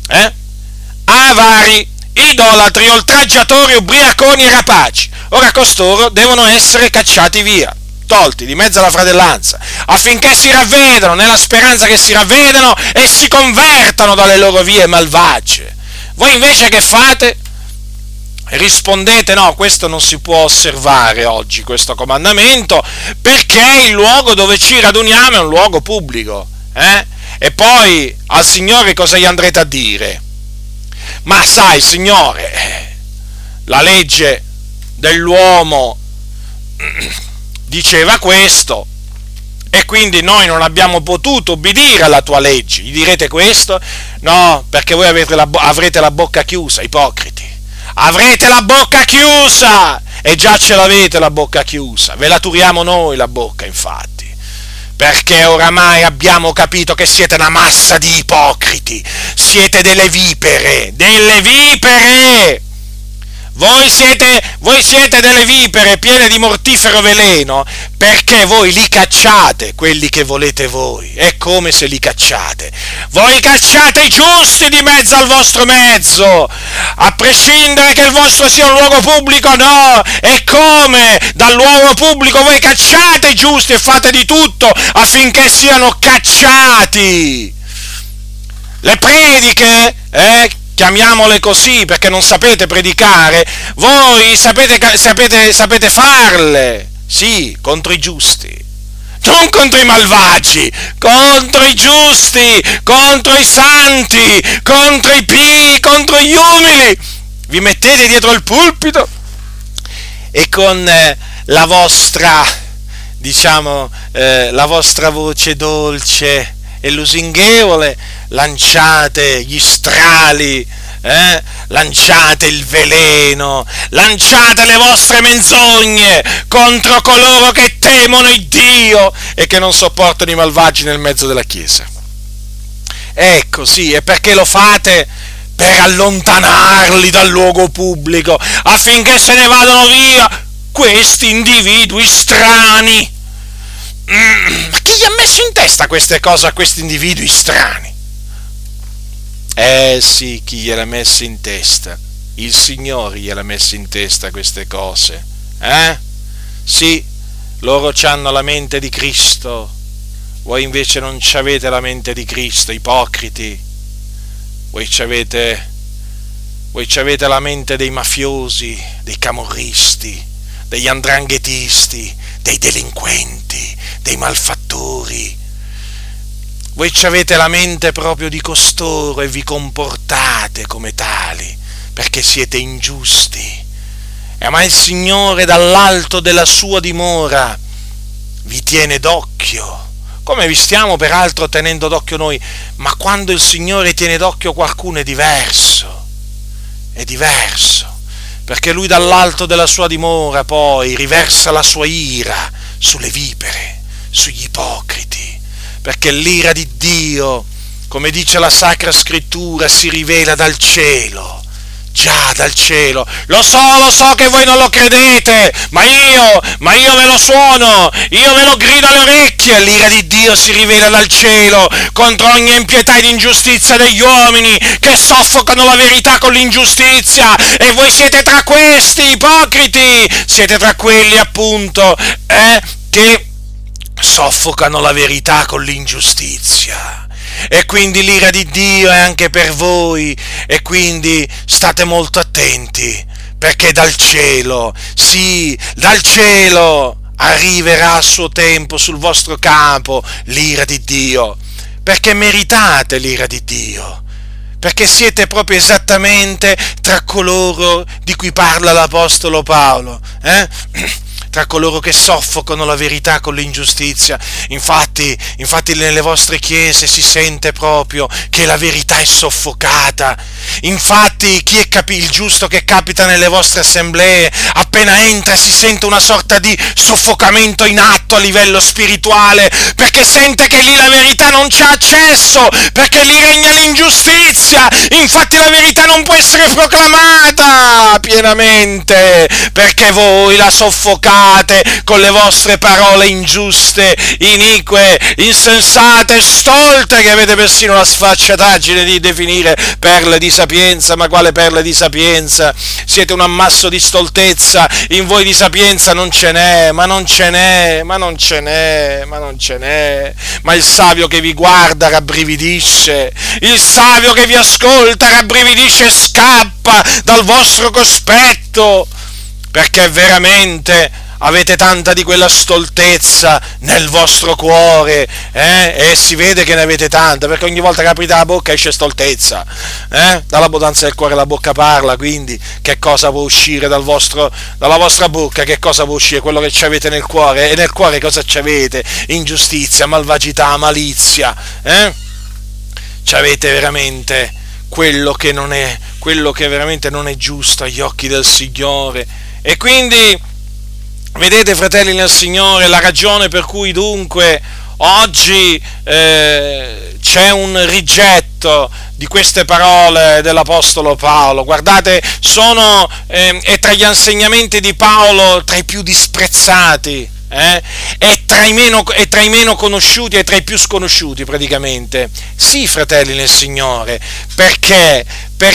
[SPEAKER 1] avari, idolatri, oltraggiatori, ubriaconi e rapaci. Ora costoro devono essere cacciati via, tolti di mezzo alla fratellanza, affinché si ravvedano, nella speranza che si ravvedano e si convertano dalle loro vie malvagie. Voi invece che fate? Rispondete: no, questo non si può osservare oggi, questo comandamento, perché il luogo dove ci raduniamo è un luogo pubblico. E poi al Signore cosa gli andrete a dire? Ma sai, Signore, la legge dell'uomo diceva questo e quindi noi non abbiamo potuto obbedire alla tua legge. Gli direte questo? No, perché voi avrete la bocca chiusa, ipocriti. Avrete la bocca chiusa e già ce l'avete la bocca chiusa, ve la turiamo noi la bocca, infatti, perché oramai abbiamo capito che siete una massa di ipocriti, siete delle vipere, delle vipere! Voi siete delle vipere piene di mortifero veleno, perché voi li cacciate, quelli che volete voi. È come se li cacciate. Voi cacciate i giusti di mezzo al vostro mezzo, a prescindere che il vostro sia un luogo pubblico, no. È come dal luogo pubblico voi cacciate i giusti e fate di tutto affinché siano cacciati. Le prediche, chiamiamole così perché non sapete predicare, voi sapete farle, sì, contro i giusti, non contro i malvagi, contro i giusti, contro i santi, contro i pii, contro gli umili. Vi mettete dietro il pulpito e con la vostra, la vostra voce dolce e lusinghevole lanciate gli strali, lanciate il veleno, lanciate le vostre menzogne contro coloro che temono il Dio e che non sopportano i malvagi nel mezzo della Chiesa. Ecco, sì, e perché lo fate? Per allontanarli dal luogo pubblico, affinché se ne vadano via questi individui strani. Ma chi gli ha messo in testa queste cose a questi individui strani? Sì, chi gliel'ha messo in testa? Il Signore gliel'ha messo in testa queste cose. Sì, loro c'hanno la mente di Cristo, voi invece non c'avete la mente di Cristo, ipocriti. Voi c'avete la mente dei mafiosi, dei camorristi, degli 'ndranghetisti, dei delinquenti, dei malfattori. Voi avete la mente proprio di costoro e vi comportate come tali, perché siete ingiusti. Ma il Signore dall'alto della sua dimora vi tiene d'occhio, come vi stiamo peraltro tenendo d'occhio noi, ma quando il Signore tiene d'occhio qualcuno è diverso, perché Lui dall'alto della sua dimora poi riversa la sua ira sulle vipere, sugli ipocriti, perché l'ira di Dio, come dice la Sacra Scrittura, si rivela dal cielo, già dal cielo. Lo so che voi non lo credete, ma io ve lo suono, io ve lo grido alle orecchie, l'ira di Dio si rivela dal cielo contro ogni impietà ed ingiustizia degli uomini che soffocano la verità con l'ingiustizia, e voi siete tra questi ipocriti, siete tra quelli appunto che soffocano la verità con l'ingiustizia. E quindi l'ira di Dio è anche per voi, e quindi state molto attenti, perché dal cielo, sì, dal cielo arriverà a suo tempo sul vostro capo l'ira di Dio, perché meritate l'ira di Dio, perché siete proprio esattamente tra coloro di cui parla l'Apostolo Paolo, tra coloro che soffocano la verità con l'ingiustizia. Infatti nelle vostre chiese si sente proprio che la verità è soffocata. Infatti chi è il giusto che capita nelle vostre assemblee, appena entra si sente una sorta di soffocamento in atto a livello spirituale, perché sente che lì la verità non c'ha accesso, perché lì regna l'ingiustizia. Infatti la verità non può essere proclamata pienamente, perché voi la soffocate con le vostre parole ingiuste, inique, insensate, stolte, che avete persino la sfacciataggine di definire perle di sapienza. Ma quale perle di sapienza? Siete un ammasso di stoltezza, in voi di sapienza non ce n'è, ma il savio che vi guarda rabbrividisce, il savio che vi ascolta rabbrividisce e scappa dal vostro cospetto, perché veramente avete tanta di quella stoltezza nel vostro cuore, e si vede che ne avete tanta, perché ogni volta che aprite la bocca esce stoltezza, dall'abbondanza del cuore la bocca parla. Quindi che cosa può uscire dalla vostra bocca? Che cosa può uscire? Quello che avete nel cuore. E nel cuore cosa c'avete? Ingiustizia, malvagità, malizia, c'avete veramente quello che veramente non è giusto agli occhi del Signore, E quindi, vedete, fratelli nel Signore, la ragione per cui dunque oggi c'è un rigetto di queste parole dell'Apostolo Paolo. Guardate, è tra gli insegnamenti di Paolo tra i più disprezzati, è tra i meno conosciuti e tra i più sconosciuti praticamente. Sì, fratelli nel Signore, perché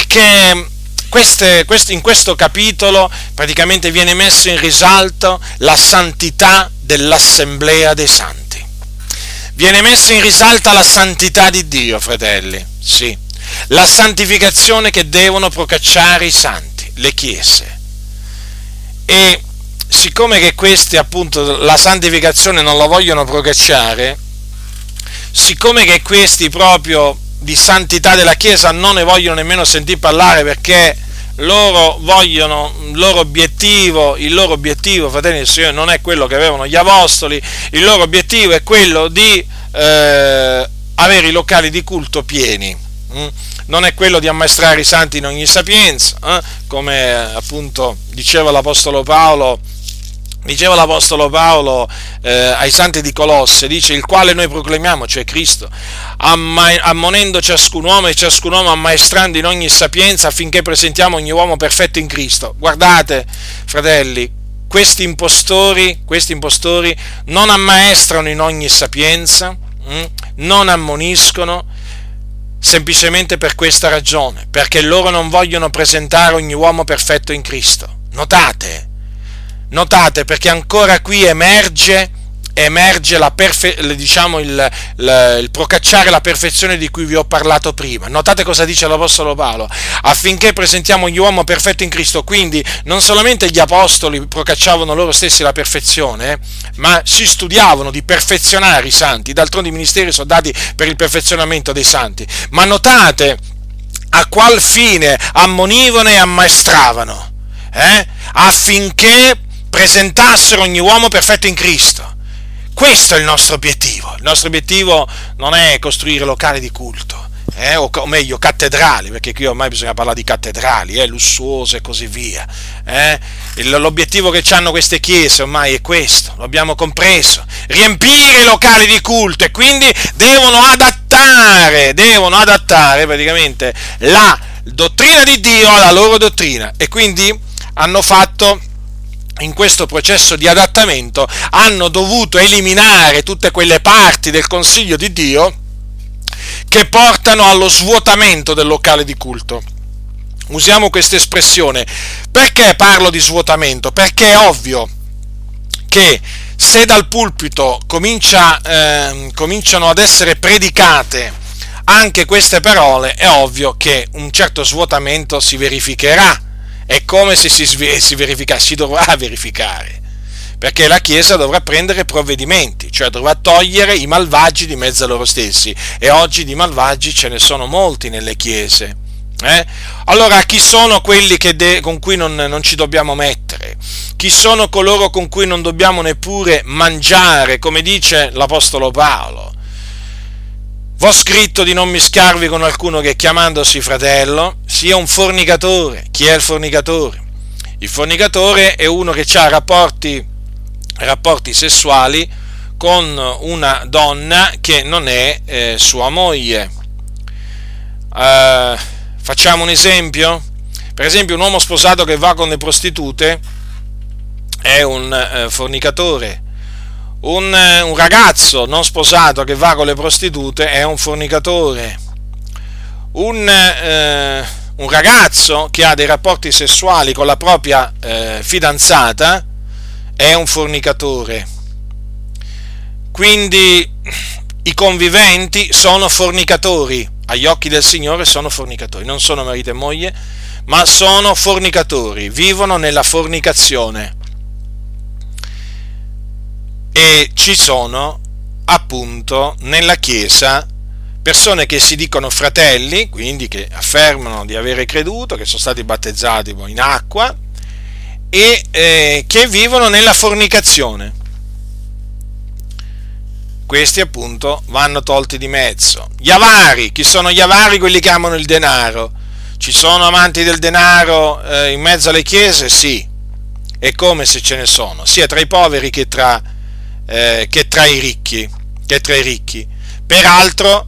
[SPEAKER 1] in questo capitolo praticamente viene messo in risalto la santità dell'assemblea dei santi. Viene messa in risalto la santità di Dio, fratelli, sì, la santificazione che devono procacciare i santi, le chiese. E siccome che questi appunto la santificazione non la vogliono procacciare, siccome che questi proprio di santità della Chiesa non ne vogliono nemmeno sentir parlare, perché il loro obiettivo, fratelli del Signore, non è quello che avevano gli apostoli. Il loro obiettivo è quello di avere i locali di culto pieni, non è quello di ammaestrare i santi in ogni sapienza, come appunto diceva l'Apostolo Paolo ai santi di Colosse, dice: il quale noi proclamiamo, cioè Cristo, ammonendo ciascun uomo e ciascun uomo ammaestrando in ogni sapienza, affinché presentiamo ogni uomo perfetto in Cristo. Guardate, fratelli, questi impostori non ammaestrano in ogni sapienza, non ammoniscono, semplicemente per questa ragione, perché loro non vogliono presentare ogni uomo perfetto in Cristo. Notate, perché ancora qui emerge il procacciare la perfezione di cui vi ho parlato prima. Notate cosa dice l'Apostolo Paolo: affinché presentiamo ogni uomo perfetto in Cristo. Quindi non solamente gli apostoli procacciavano loro stessi la perfezione, ma si studiavano di perfezionare i santi. D'altronde i ministeri sono dati per il perfezionamento dei santi. Ma notate a qual fine ammonivano e ammaestravano, affinché presentassero ogni uomo perfetto in Cristo. Questo è il nostro obiettivo. Il nostro obiettivo non è costruire locali di culto, o meglio cattedrali, perché qui ormai bisogna parlare di cattedrali, lussuose e così via. L'obiettivo che hanno queste chiese ormai è questo, lo abbiamo compreso: riempire i locali di culto, e quindi devono adattare praticamente la dottrina di Dio alla loro dottrina, e quindi hanno fatto, in questo processo di adattamento, hanno dovuto eliminare tutte quelle parti del consiglio di Dio che portano allo svuotamento del locale di culto. Usiamo questa espressione. Perché parlo di svuotamento? Perché è ovvio che se dal pulpito cominciano ad essere predicate anche queste parole, è ovvio che un certo svuotamento si verificherà. È come se si dovrà verificare, perché la Chiesa dovrà prendere provvedimenti, cioè dovrà togliere i malvagi di mezzo a loro stessi, e oggi di malvagi ce ne sono molti nelle chiese. Allora, chi sono quelli con cui non ci dobbiamo mettere? Chi sono coloro con cui non dobbiamo neppure mangiare, come dice l'Apostolo Paolo? V'ho scritto di non mischiarvi con alcuno che, chiamandosi fratello, sia un fornicatore. Chi è il fornicatore? Il fornicatore è uno che ha rapporti sessuali con una donna che non è sua moglie. Facciamo un esempio? Per esempio, un uomo sposato che va con le prostitute è un fornicatore. Un ragazzo non sposato che va con le prostitute è un fornicatore. Un ragazzo che ha dei rapporti sessuali con la propria fidanzata è un fornicatore. Quindi i conviventi sono fornicatori, agli occhi del Signore sono fornicatori, non sono marito e moglie, ma sono fornicatori, vivono nella fornicazione. E ci sono appunto nella Chiesa persone che si dicono fratelli, quindi che affermano di avere creduto, che sono stati battezzati in acqua, e che vivono nella fornicazione. Questi appunto vanno tolti di mezzo. Gli avari, chi sono gli avari? Quelli che amano il denaro. Ci sono amanti del denaro in mezzo alle chiese? Sì. è come se ce ne sono, sia tra i poveri che tra i ricchi. Peraltro,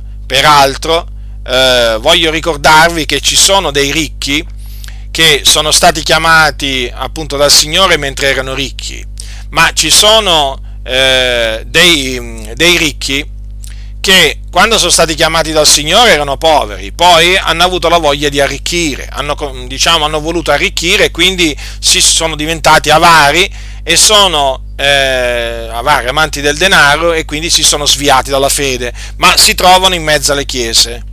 [SPEAKER 1] voglio ricordarvi che ci sono dei ricchi che sono stati chiamati appunto dal Signore mentre erano ricchi, ma ci sono dei ricchi che quando sono stati chiamati dal Signore erano poveri, poi hanno avuto la voglia di arricchire, hanno voluto arricchire e quindi si sono diventati avari e sono avari, amanti del denaro, e quindi si sono sviati dalla fede, ma si trovano in mezzo alle chiese.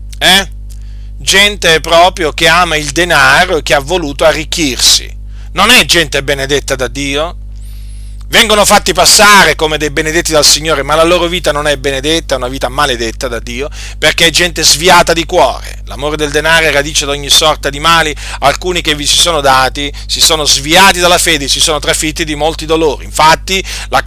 [SPEAKER 1] Gente proprio che ama il denaro e che ha voluto arricchirsi. Non è gente benedetta da Dio? Vengono fatti passare come dei benedetti dal Signore, ma la loro vita non è benedetta, è una vita maledetta da Dio, perché è gente sviata di cuore. L'amore del denaro è radice di ogni sorta di mali. Alcuni che vi si sono dati si sono sviati dalla fede, si sono trafitti di molti dolori. Infatti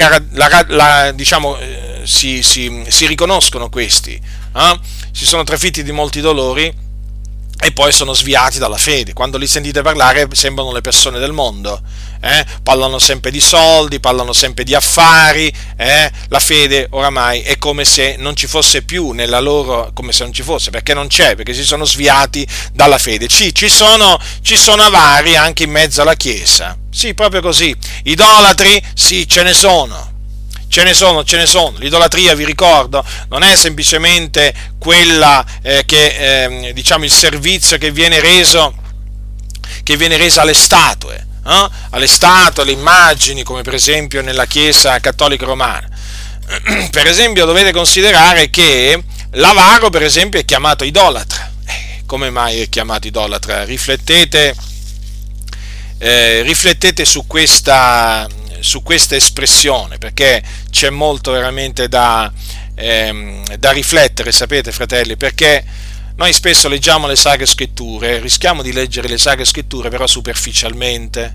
[SPEAKER 1] si riconoscono questi, si sono trafitti di molti dolori e poi sono sviati dalla fede. Quando li sentite parlare sembrano le persone del mondo, parlano sempre di soldi, parlano sempre di affari, la fede oramai è come se non ci fosse più nella loro, come se non ci fosse, perché non c'è, perché si sono sviati dalla fede. Ci sono avari anche in mezzo alla Chiesa, sì, proprio così. Idolatri, sì, ce ne sono. L'idolatria, vi ricordo, non è semplicemente quella il servizio che viene reso alle statue, alle immagini, come per esempio nella Chiesa cattolica romana. Per esempio, dovete considerare che l'avaro, per esempio, è chiamato idolatra. Come mai è chiamato idolatra? Riflettete su questa espressione, perché c'è molto veramente da riflettere, sapete, fratelli, perché noi spesso leggiamo le Sacre Scritture, rischiamo di leggere le Sacre Scritture però superficialmente,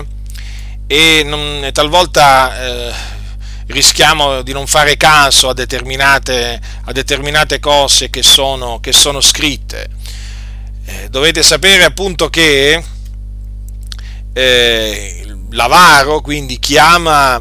[SPEAKER 1] e talvolta rischiamo di non fare caso a determinate cose che sono scritte. Dovete sapere appunto che l'avaro quindi chiama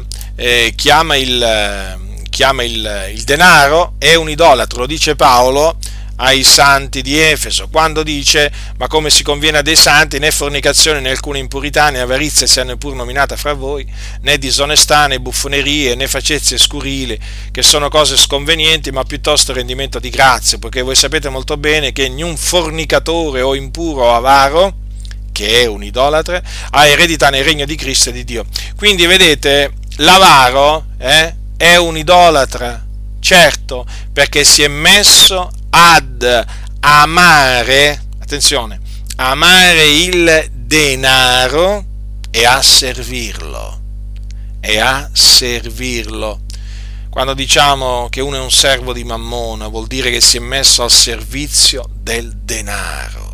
[SPEAKER 1] il denaro, è un idolatro. Lo dice Paolo ai santi di Efeso, quando dice: ma come si conviene a dei santi, né fornicazione, né alcuna impurità, né avarizia sia neppur nominata fra voi, né disonestà, né buffonerie, né facezie scurili, che sono cose sconvenienti, ma piuttosto rendimento di grazie, poiché voi sapete molto bene che niun fornicatore o impuro o avaro, che è un idolatre, ha eredità nel regno di Cristo e di Dio. Quindi vedete, l'avaro è un idolatra, certo, perché si è messo ad amare, attenzione, amare il denaro e a servirlo. Quando diciamo che uno è un servo di Mammona, vuol dire che si è messo al servizio del denaro,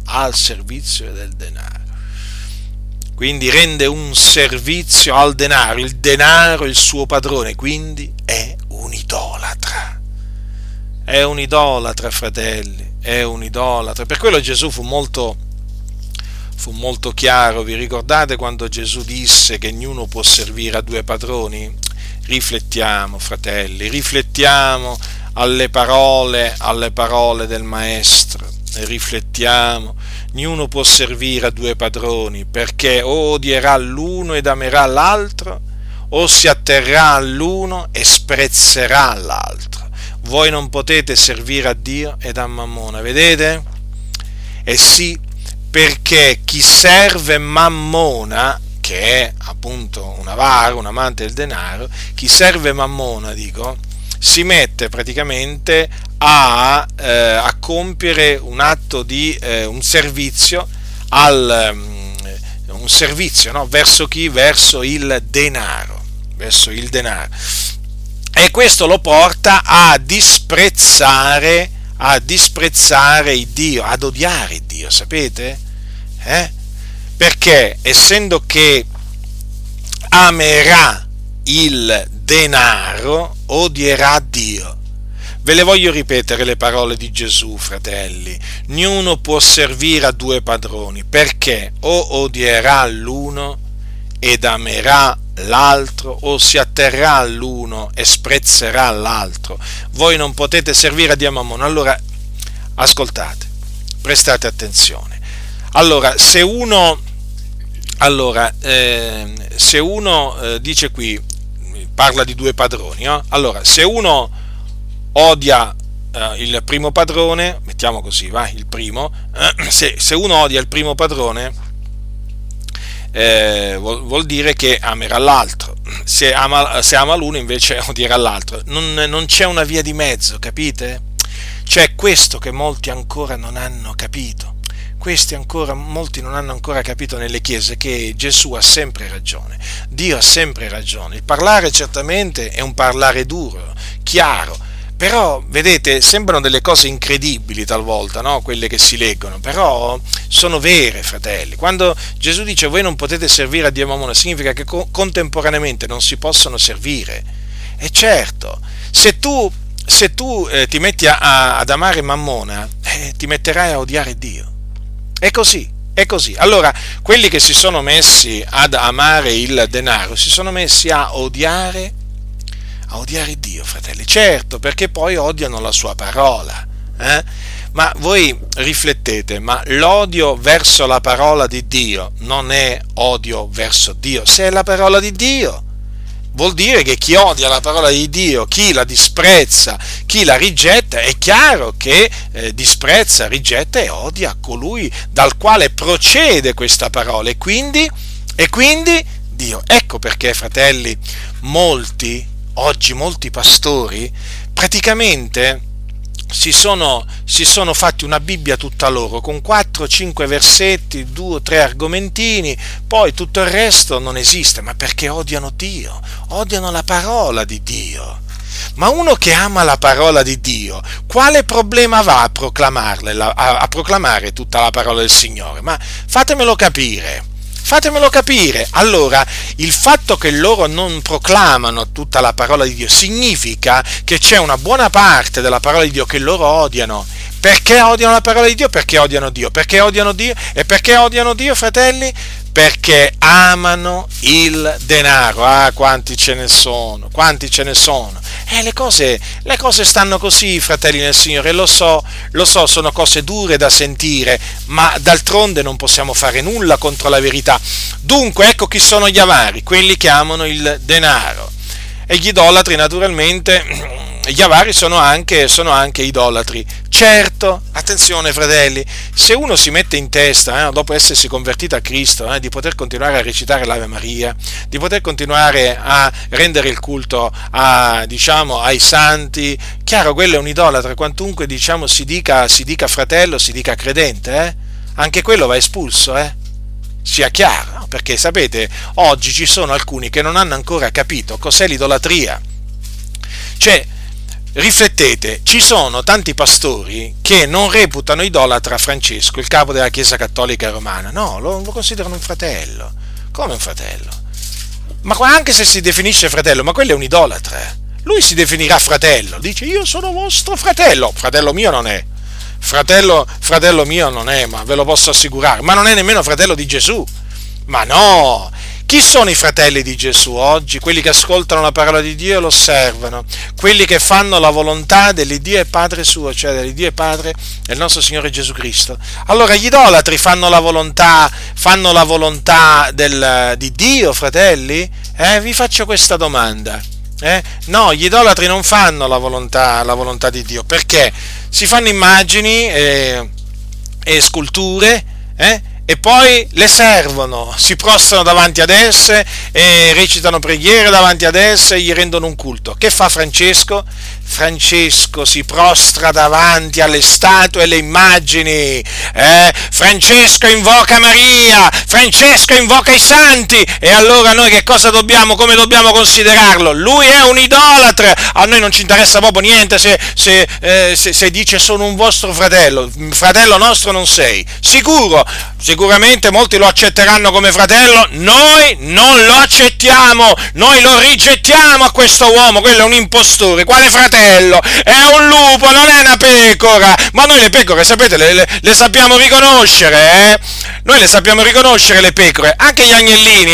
[SPEAKER 1] Quindi rende un servizio al denaro, il denaro è il suo padrone, quindi è un idolatra. È un idolatra, fratelli, è un idolatra. Per quello Gesù fu molto chiaro. Vi ricordate quando Gesù disse che ognuno può servire a due padroni? Riflettiamo, fratelli, riflettiamo alle parole del Maestro, riflettiamo. Ognuno può servire a due padroni, perché o odierà l'uno ed amerà l'altro, o si atterrà all'uno e sprezzerà l'altro. Voi non potete servire a Dio ed a Mammona, vedete? E sì, perché chi serve Mammona, che è appunto un avaro, un amante del denaro, chi serve Mammona, si mette praticamente a compiere un atto di un servizio no? Verso chi? Verso il denaro. E questo lo porta a disprezzare il Dio, ad odiare il Dio, sapete? Perché essendo che amerà il denaro, odierà Dio. Ve le voglio ripetere le parole di Gesù, fratelli. Niuno può servire a due padroni, perché o odierà l'uno ed amerà l'altro, o si atterrà all'uno e sprezzerà l'altro. Voi non potete servire a Dio e a Mammona. Allora, ascoltate, prestate attenzione. Allora, se uno dice qui, parla di due padroni, no? Allora, se uno odia il primo padrone, mettiamo così, va, il primo, se uno odia il primo padrone, vuol dire che amerà l'altro. Se ama l'uno, invece odierà l'altro. Non c'è una via di mezzo, capite? C'è questo che molti ancora non hanno capito. Molti non hanno ancora capito nelle chiese, che Gesù ha sempre ragione, Dio ha sempre ragione. Il parlare certamente è un parlare duro, chiaro, però vedete, sembrano delle cose incredibili talvolta, no? Quelle che si leggono, però sono vere, fratelli. Quando Gesù dice voi non potete servire a Dio e Mammona, significa che contemporaneamente non si possono servire. E certo, se tu ti metti ad amare Mammona, ti metterai a odiare Dio. È così, è così. Allora, quelli che si sono messi ad amare il denaro, si sono messi a odiare Dio, fratelli. Certo, perché poi odiano la sua parola. Ma voi riflettete, ma l'odio verso la parola di Dio non è odio verso Dio? Se è la parola di Dio, vuol dire che chi odia la parola di Dio, chi la disprezza, chi la rigetta, è chiaro che disprezza, rigetta e odia colui dal quale procede questa parola, e quindi Dio. Ecco perché, fratelli, molti pastori praticamente si sono fatti una Bibbia tutta loro, con 4-5 versetti, 2 o 3 argomentini, poi tutto il resto non esiste, ma perché odiano Dio, odiano la parola di Dio. Ma uno che ama la parola di Dio, quale problema va a proclamarla, a proclamare tutta la parola del Signore? Ma fatemelo capire. Allora, il fatto che loro non proclamano tutta la parola di Dio significa che c'è una buona parte della parola di Dio che loro odiano. Perché odiano la parola di Dio? Perché odiano Dio. Perché odiano Dio? E perché odiano Dio, fratelli? Perché amano il denaro. Ah, quanti ce ne sono. Le cose stanno così, fratelli nel Signore, lo so, sono cose dure da sentire, ma d'altronde non possiamo fare nulla contro la verità. Dunque, ecco chi sono gli avari, quelli che amano il denaro. E gli idolatri, naturalmente, gli avari sono anche idolatri. Certo, attenzione, fratelli, se uno si mette in testa, dopo essersi convertito a Cristo, di poter continuare a recitare l'Ave Maria, di poter continuare a rendere il culto ai santi, chiaro, quello è un idolatra, quantunque si dica fratello, si dica credente, anche quello va espulso, sia chiaro, no? Perché sapete, oggi ci sono alcuni che non hanno ancora capito cos'è l'idolatria. Cioè, riflettete, ci sono tanti pastori che non reputano idolatra Francesco, il capo della Chiesa Cattolica Romana. No, lo considerano un fratello. Come un fratello? Ma anche se si definisce fratello, ma quello è un idolatra. Lui si definirà fratello, dice io sono vostro fratello. Fratello mio non è. Fratello mio non è, ma ve lo posso assicurare. Ma non è nemmeno fratello di Gesù. Ma no! Chi sono i fratelli di Gesù oggi? Quelli che ascoltano la parola di Dio e lo osservano, quelli che fanno la volontà dell'Iddio e Padre suo, cioè dell'Iddio e Padre del nostro Signore Gesù Cristo. Allora gli idolatri fanno la volontà di Dio, fratelli? Vi faccio questa domanda. No, gli idolatri non fanno la volontà di Dio, perché si fanno immagini e sculture, e poi le servono, si prostrano davanti ad esse e recitano preghiere davanti ad esse e gli rendono un culto. Che fa Francesco? Francesco si prostra davanti alle statue e alle immagini. Francesco invoca Maria, Francesco invoca i santi, e allora noi che cosa come dobbiamo considerarlo? Lui è un idolatra. A noi non ci interessa proprio niente se dice sono un vostro fratello nostro non sei. Sicuramente molti lo accetteranno come fratello, noi non lo accettiamo, noi lo rigettiamo a questo uomo, quello è un impostore. Quale fratello? fratello, è un lupo, non è una pecora. Ma noi le pecore, sapete, le sappiamo riconoscere, eh? Noi le sappiamo riconoscere le pecore, anche gli agnellini,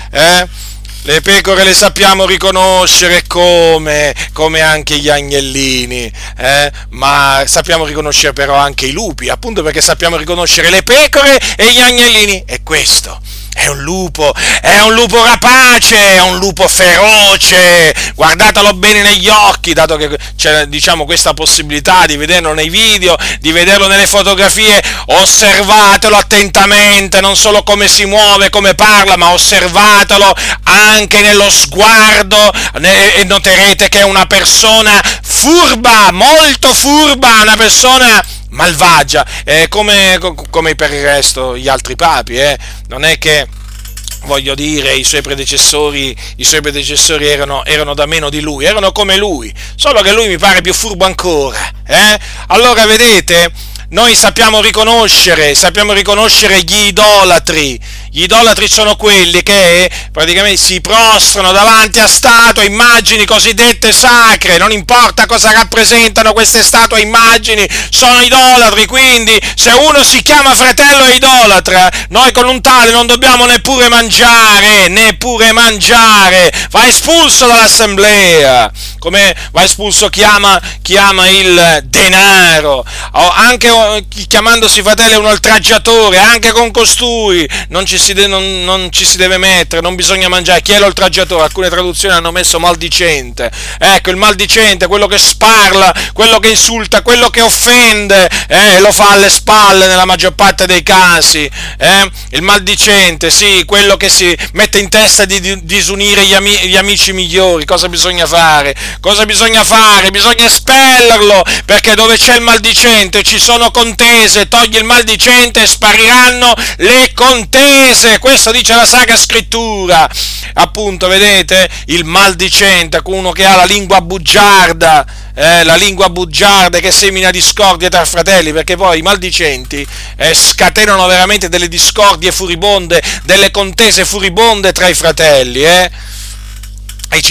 [SPEAKER 1] Le pecore le sappiamo riconoscere come anche gli agnellini, ma sappiamo riconoscere però anche i lupi, appunto perché sappiamo riconoscere le pecore e gli agnellini. E questo è un lupo rapace, è un lupo feroce. Guardatelo bene negli occhi, dato che c'è, diciamo, questa possibilità di vederlo nei video, di vederlo nelle fotografie. Osservatelo attentamente, non solo come si muove, come parla, ma osservatelo anche nello sguardo, e noterete che è una persona furba, molto furba, una persona malvagia, come per il resto gli altri papi, non è che, voglio dire, i suoi predecessori erano da meno di lui, erano come lui, solo che lui mi pare più furbo ancora, Allora, vedete, noi sappiamo riconoscere gli idolatri. Gli idolatri sono quelli che praticamente si prostrano davanti a statue, immagini cosiddette sacre, non importa cosa rappresentano queste statue, immagini, sono idolatri. Quindi se uno si chiama fratello è idolatra, noi con un tale non dobbiamo neppure mangiare, va espulso dall'assemblea, come va espulso chi ama il denaro, o anche chiamandosi fratello è un oltraggiatore, anche con costui non ci si deve mettere, non bisogna mangiare. Chi è l'oltraggiatore? Alcune traduzioni hanno messo maldicente. Ecco, il maldicente, quello che sparla, quello che insulta, quello che offende, lo fa alle spalle nella maggior parte dei casi. Il maldicente, sì, quello che si mette in testa di disunire gli amici migliori. Cosa bisogna fare? Bisogna espellerlo, perché dove c'è il maldicente ci sono contese. Togli il maldicente e spariranno le contese. Questo dice la Sacra Scrittura. Appunto, vedete, il maldicente, uno che ha la lingua bugiarda, che semina discordie tra fratelli, perché poi i maldicenti scatenano veramente delle discordie furibonde, delle contese furibonde tra i fratelli, E ci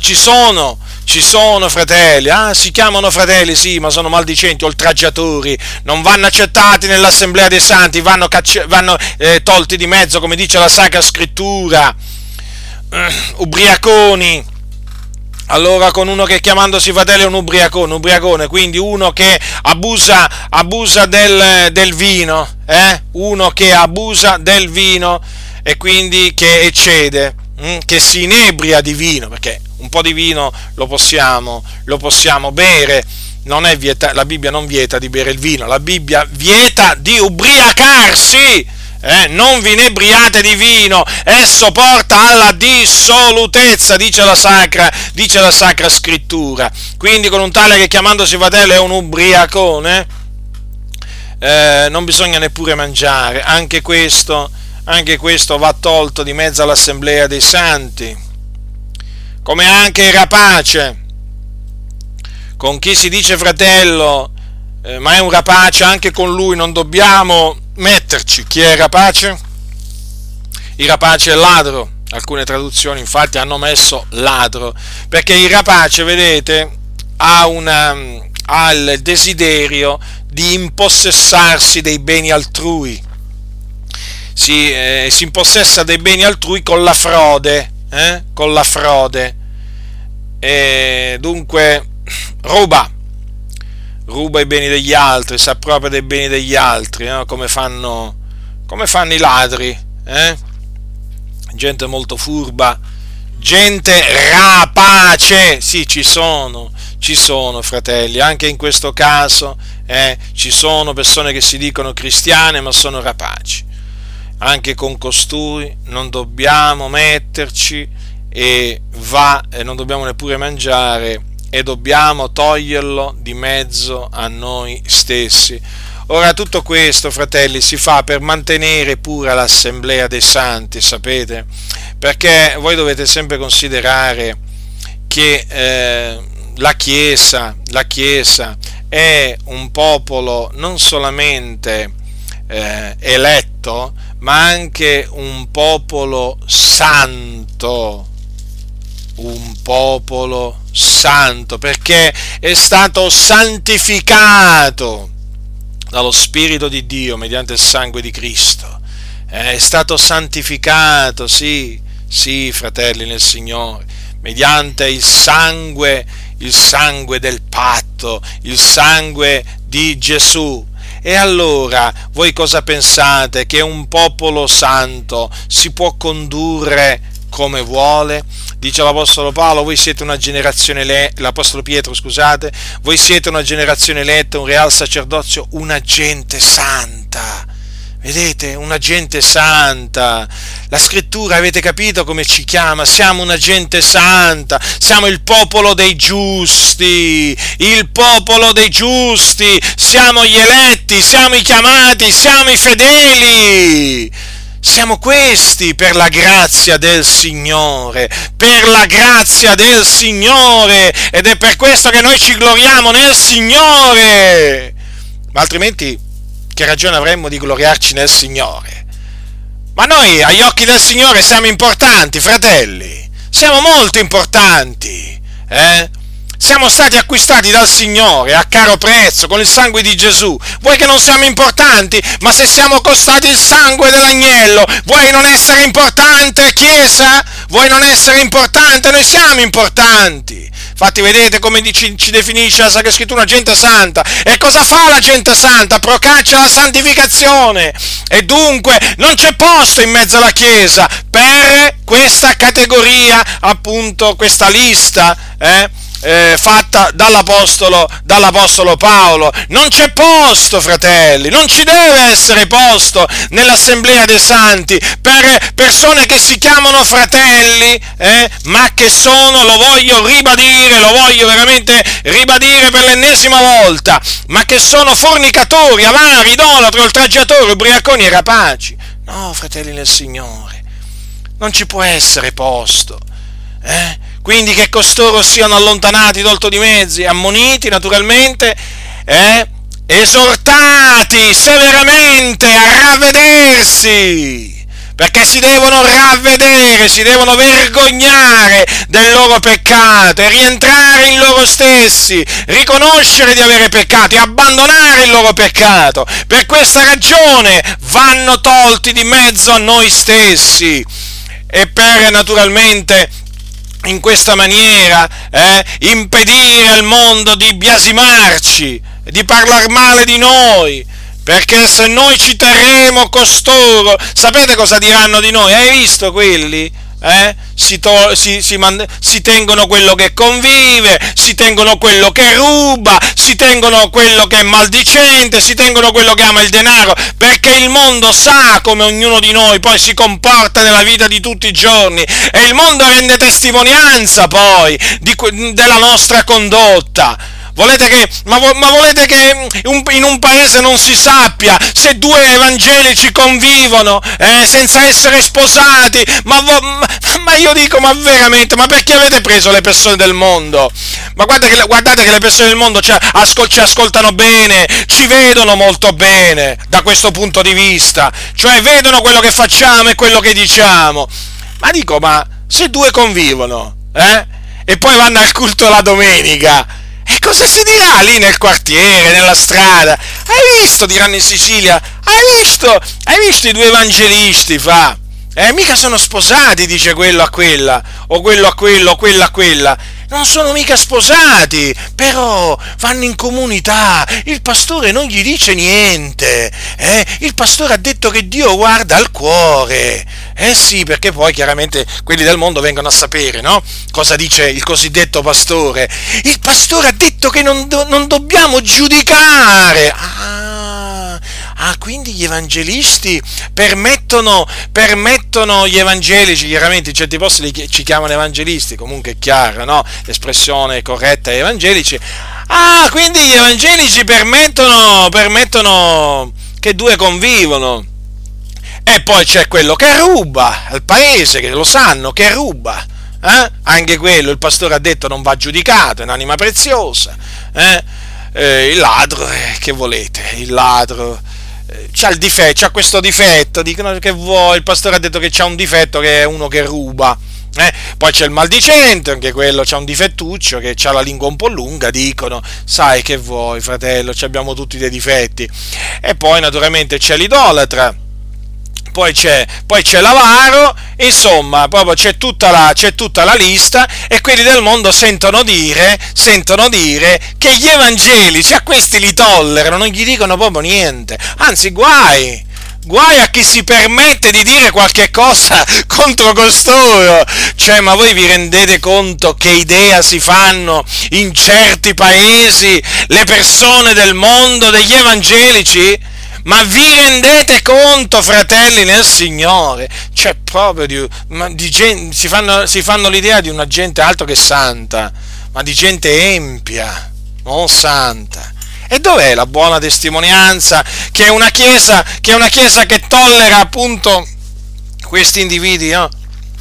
[SPEAKER 1] sono fratelli, si chiamano fratelli, sì, ma sono maldicenti, oltraggiatori, non vanno accettati nell'assemblea dei santi, vanno tolti di mezzo, come dice la Sacra Scrittura. Ubriaconi. Allora, con uno che chiamandosi fratello è un ubriacone, quindi uno che abusa del vino, uno che abusa del vino e quindi che eccede, che si inebria di vino, perché un po' di vino lo possiamo bere, non è la Bibbia non vieta di bere il vino, la Bibbia vieta di ubriacarsi. Non vi inebriate di vino, esso porta alla dissolutezza, dice la Sacra Scrittura. Quindi con un tale che chiamandosi fratello è un ubriacone, non bisogna neppure mangiare. Anche questo va tolto di mezzo all'assemblea dei santi, come anche il rapace. Con chi si dice fratello, ma è un rapace, anche con lui non dobbiamo metterci. Chi è rapace? Il rapace è ladro. Alcune traduzioni infatti hanno messo ladro, perché il rapace, vedete, ha il desiderio di impossessarsi dei beni altrui. Si impossessa dei beni altrui con la frode, e dunque ruba i beni degli altri, si appropria dei beni degli altri, no? come fanno i ladri, gente molto furba, gente rapace. Sì, ci sono fratelli, anche in questo caso ci sono persone che si dicono cristiane ma sono rapaci. Anche con costui non dobbiamo metterci e non dobbiamo neppure mangiare, e dobbiamo toglierlo di mezzo a noi stessi. Ora, tutto questo, fratelli, si fa per mantenere pura l'assemblea dei santi, sapete? Perché voi dovete sempre considerare che la Chiesa è un popolo non solamente eletto, ma anche un popolo santo, un popolo santo, perché è stato santificato dallo Spirito di Dio mediante il sangue di Cristo. È stato santificato, sì, sì, fratelli nel Signore, mediante il sangue del patto, il sangue di Gesù. E allora, voi cosa pensate? Che un popolo santo si può condurre come vuole? Dice l'Apostolo Paolo, voi siete una generazione l'Apostolo Pietro, scusate, voi siete una generazione eletta, un real sacerdozio, una gente santa. Vedete? Una gente santa. La scrittura, avete capito come ci chiama? Siamo una gente santa, siamo il popolo dei giusti, il popolo dei giusti, siamo gli eletti, siamo i chiamati, siamo i fedeli. Siamo questi per la grazia del Signore, ed è per questo che noi ci gloriamo nel Signore. Ma altrimenti che ragione avremmo di gloriarci nel Signore? Ma noi agli occhi del Signore siamo importanti, fratelli, siamo molto importanti, Siamo stati acquistati dal Signore a caro prezzo con il sangue di Gesù. Vuoi che non siamo importanti? Ma se siamo costati il sangue dell'agnello, vuoi non essere importante, Chiesa? Vuoi non essere importante? Noi siamo importanti. Infatti vedete come ci definisce la Sacra Scrittura, gente santa. E cosa fa la gente santa? Procaccia la santificazione. E dunque non c'è posto in mezzo alla Chiesa per questa categoria, appunto, questa lista, fatta dall'apostolo Paolo. Non c'è posto, fratelli, non ci deve essere posto nell'assemblea dei santi per persone che si chiamano fratelli, ma che sono, lo voglio veramente ribadire per l'ennesima volta, ma che sono fornicatori, avari, idolatri, oltraggiatori, ubriaconi e rapaci. No, fratelli nel Signore, non ci può essere posto, Quindi che costoro siano allontanati, tolto di mezzi, ammoniti naturalmente, esortati severamente a ravvedersi, perché si devono ravvedere, si devono vergognare del loro peccato e rientrare in loro stessi, riconoscere di avere peccato e abbandonare il loro peccato. Per questa ragione vanno tolti di mezzo a noi stessi e per naturalmente in questa maniera impedire al mondo di biasimarci, di parlare male di noi, perché se noi ci terremo costoro, sapete cosa diranno di noi? Hai visto quelli? Si tengono quello che convive, si tengono quello che ruba, si tengono quello che è maldicente, si tengono quello che ama il denaro, perché il mondo sa come ognuno di noi poi si comporta nella vita di tutti i giorni, e il mondo rende testimonianza poi della nostra condotta. Volete che in un paese non si sappia se due evangelici convivono senza essere sposati? Ma io dico, ma veramente, ma perché avete preso le persone del mondo? Ma guardate che le persone del mondo ci ascoltano bene, ci vedono molto bene da questo punto di vista, cioè vedono quello che facciamo e quello che diciamo. Ma dico, ma se due convivono e poi vanno al culto la domenica, e cosa si dirà lì nel quartiere, nella strada? Hai visto, diranno in Sicilia, hai visto i due evangelisti, mica sono sposati, dice quello a quella, o quello a quello, o quella a quella. Non sono mica sposati, però vanno in comunità, il pastore non gli dice niente, il pastore ha detto che Dio guarda al cuore, sì, perché poi chiaramente quelli del mondo vengono a sapere, no? Cosa dice il cosiddetto pastore? Il pastore ha detto che non dobbiamo giudicare. Quindi gli evangelisti permettono gli evangelici, chiaramente in certi posti ci chiamano evangelisti, comunque è chiaro, no? L'espressione corretta è evangelici. Quindi gli evangelici permettono che due convivono. E poi c'è quello che ruba al paese, che lo sanno che ruba. Anche quello, il pastore ha detto, non va giudicato, è un'anima preziosa. Il ladro, che volete? Il ladro c'ha questo difetto, dicono che vuoi, il pastore ha detto che c'ha un difetto, che è uno che ruba, Poi c'è il maldicente, anche quello c'ha un difettuccio, che c'ha la lingua un po' lunga, dicono, sai che vuoi fratello, ci abbiamo tutti dei difetti. E poi naturalmente c'è l'idolatra, poi c'è l'avaro, insomma, proprio c'è tutta la lista, e quelli del mondo sentono dire che gli evangelici a questi li tollerano, non gli dicono proprio niente, anzi guai a chi si permette di dire qualche cosa contro costoro. Cioè, ma voi vi rendete conto che idea si fanno in certi paesi le persone del mondo degli evangelici? Ma vi rendete conto, fratelli nel Signore? C'è proprio si fanno l'idea di una gente altro che santa, ma di gente empia, non santa. E dov'è la buona testimonianza che è una chiesa che tollera appunto questi individui, no?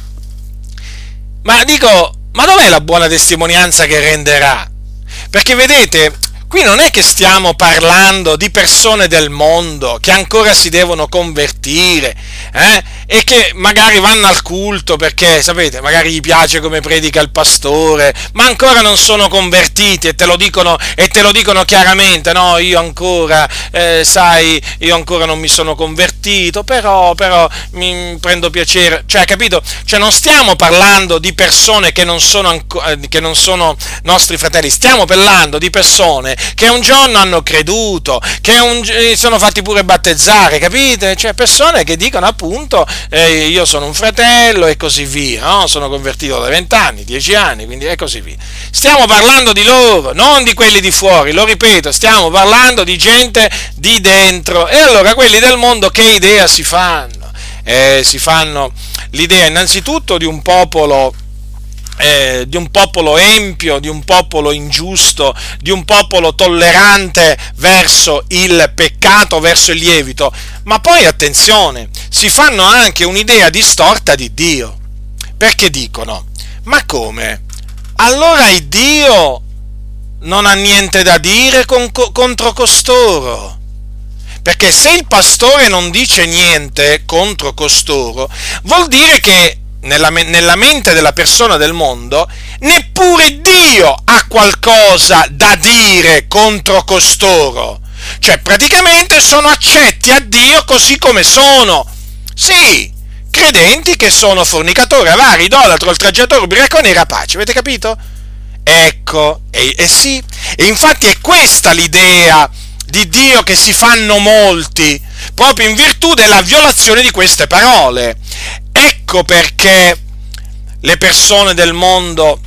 [SPEAKER 1] Ma dov'è la buona testimonianza che renderà? Perché vedete, qui non è che stiamo parlando di persone del mondo che ancora si devono convertire, e che magari vanno al culto perché, sapete, magari gli piace come predica il pastore, ma ancora non sono convertiti, e te lo dicono chiaramente, no, io ancora non mi sono convertito, però mi prendo piacere, cioè, capito? Cioè, non stiamo parlando di persone che non sono nostri fratelli, stiamo parlando di persone che un giorno hanno creduto, che sono fatti pure battezzare, capite? Cioè, persone che dicono appunto, io sono un fratello e così via, no? Sono convertito da 20 anni, 10 anni, quindi e così via. Stiamo parlando di loro, non di quelli di fuori, lo ripeto, stiamo parlando di gente di dentro. E allora quelli del mondo che idea si fanno? Si fanno l'idea innanzitutto di un popolo empio, di un popolo ingiusto, di un popolo tollerante verso il peccato, verso il lievito, ma poi attenzione, si fanno anche un'idea distorta di Dio, perché dicono, ma come? Allora il Dio non ha niente da dire contro costoro? Perché se il pastore non dice niente contro costoro, vuol dire che nella mente della persona del mondo, neppure Dio ha qualcosa da dire contro costoro. Cioè, praticamente sono accetti a Dio così come sono. Sì, credenti che sono fornicatori, avari, idolatri, oltraggiatori, ubriaconi e rapaci, avete capito? Ecco, sì, e infatti è questa l'idea di Dio che si fanno molti, proprio in virtù della violazione di queste parole. Ecco perché le persone del mondo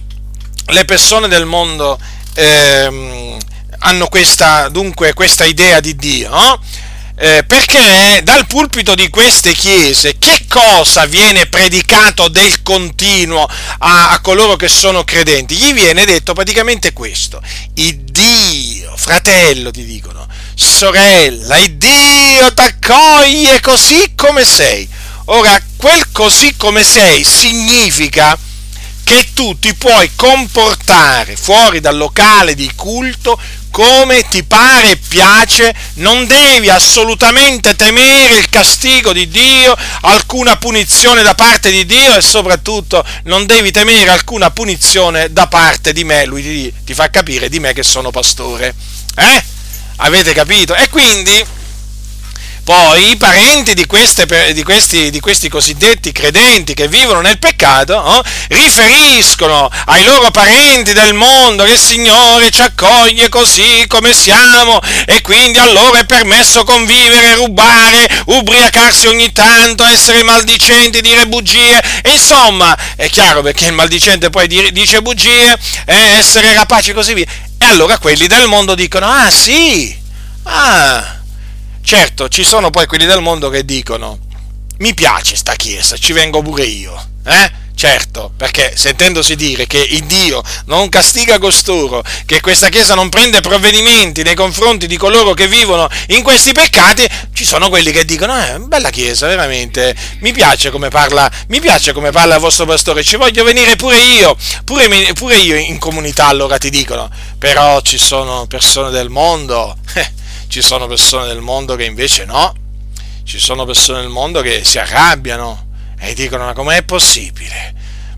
[SPEAKER 1] hanno questa idea di Dio, no? Perché dal pulpito di queste chiese che cosa viene predicato del continuo a coloro che sono credenti? Gli viene detto praticamente questo: il Dio, fratello, ti dicono, sorella, il Dio t'accoglie così come sei. Ora, quel così come sei significa che tu ti puoi comportare fuori dal locale di culto come ti pare e piace, non devi assolutamente temere il castigo di Dio, alcuna punizione da parte di Dio, e soprattutto non devi temere alcuna punizione da parte di me. Lui ti fa capire di me che sono pastore. Avete capito? E quindi poi i parenti di questi cosiddetti credenti che vivono nel peccato, riferiscono ai loro parenti del mondo che il Signore ci accoglie così come siamo, e quindi a loro è permesso convivere, rubare, ubriacarsi ogni tanto, essere maldicenti, dire bugie. E insomma, è chiaro, perché il maldicente poi dice bugie, essere rapaci e così via. E allora quelli del mondo dicono: ah sì, certo, ci sono poi quelli del mondo che dicono: mi piace sta chiesa, ci vengo pure io, Certo, perché sentendosi dire che il Dio non castiga costoro, che questa chiesa non prende provvedimenti nei confronti di coloro che vivono in questi peccati, ci sono quelli che dicono: bella chiesa, veramente, mi piace come parla il vostro pastore, ci voglio venire pure io in comunità. Allora ti dicono: però ci sono persone del mondo, ci sono persone del mondo che invece no, ci sono persone del mondo che si arrabbiano e dicono: ma com'è possibile?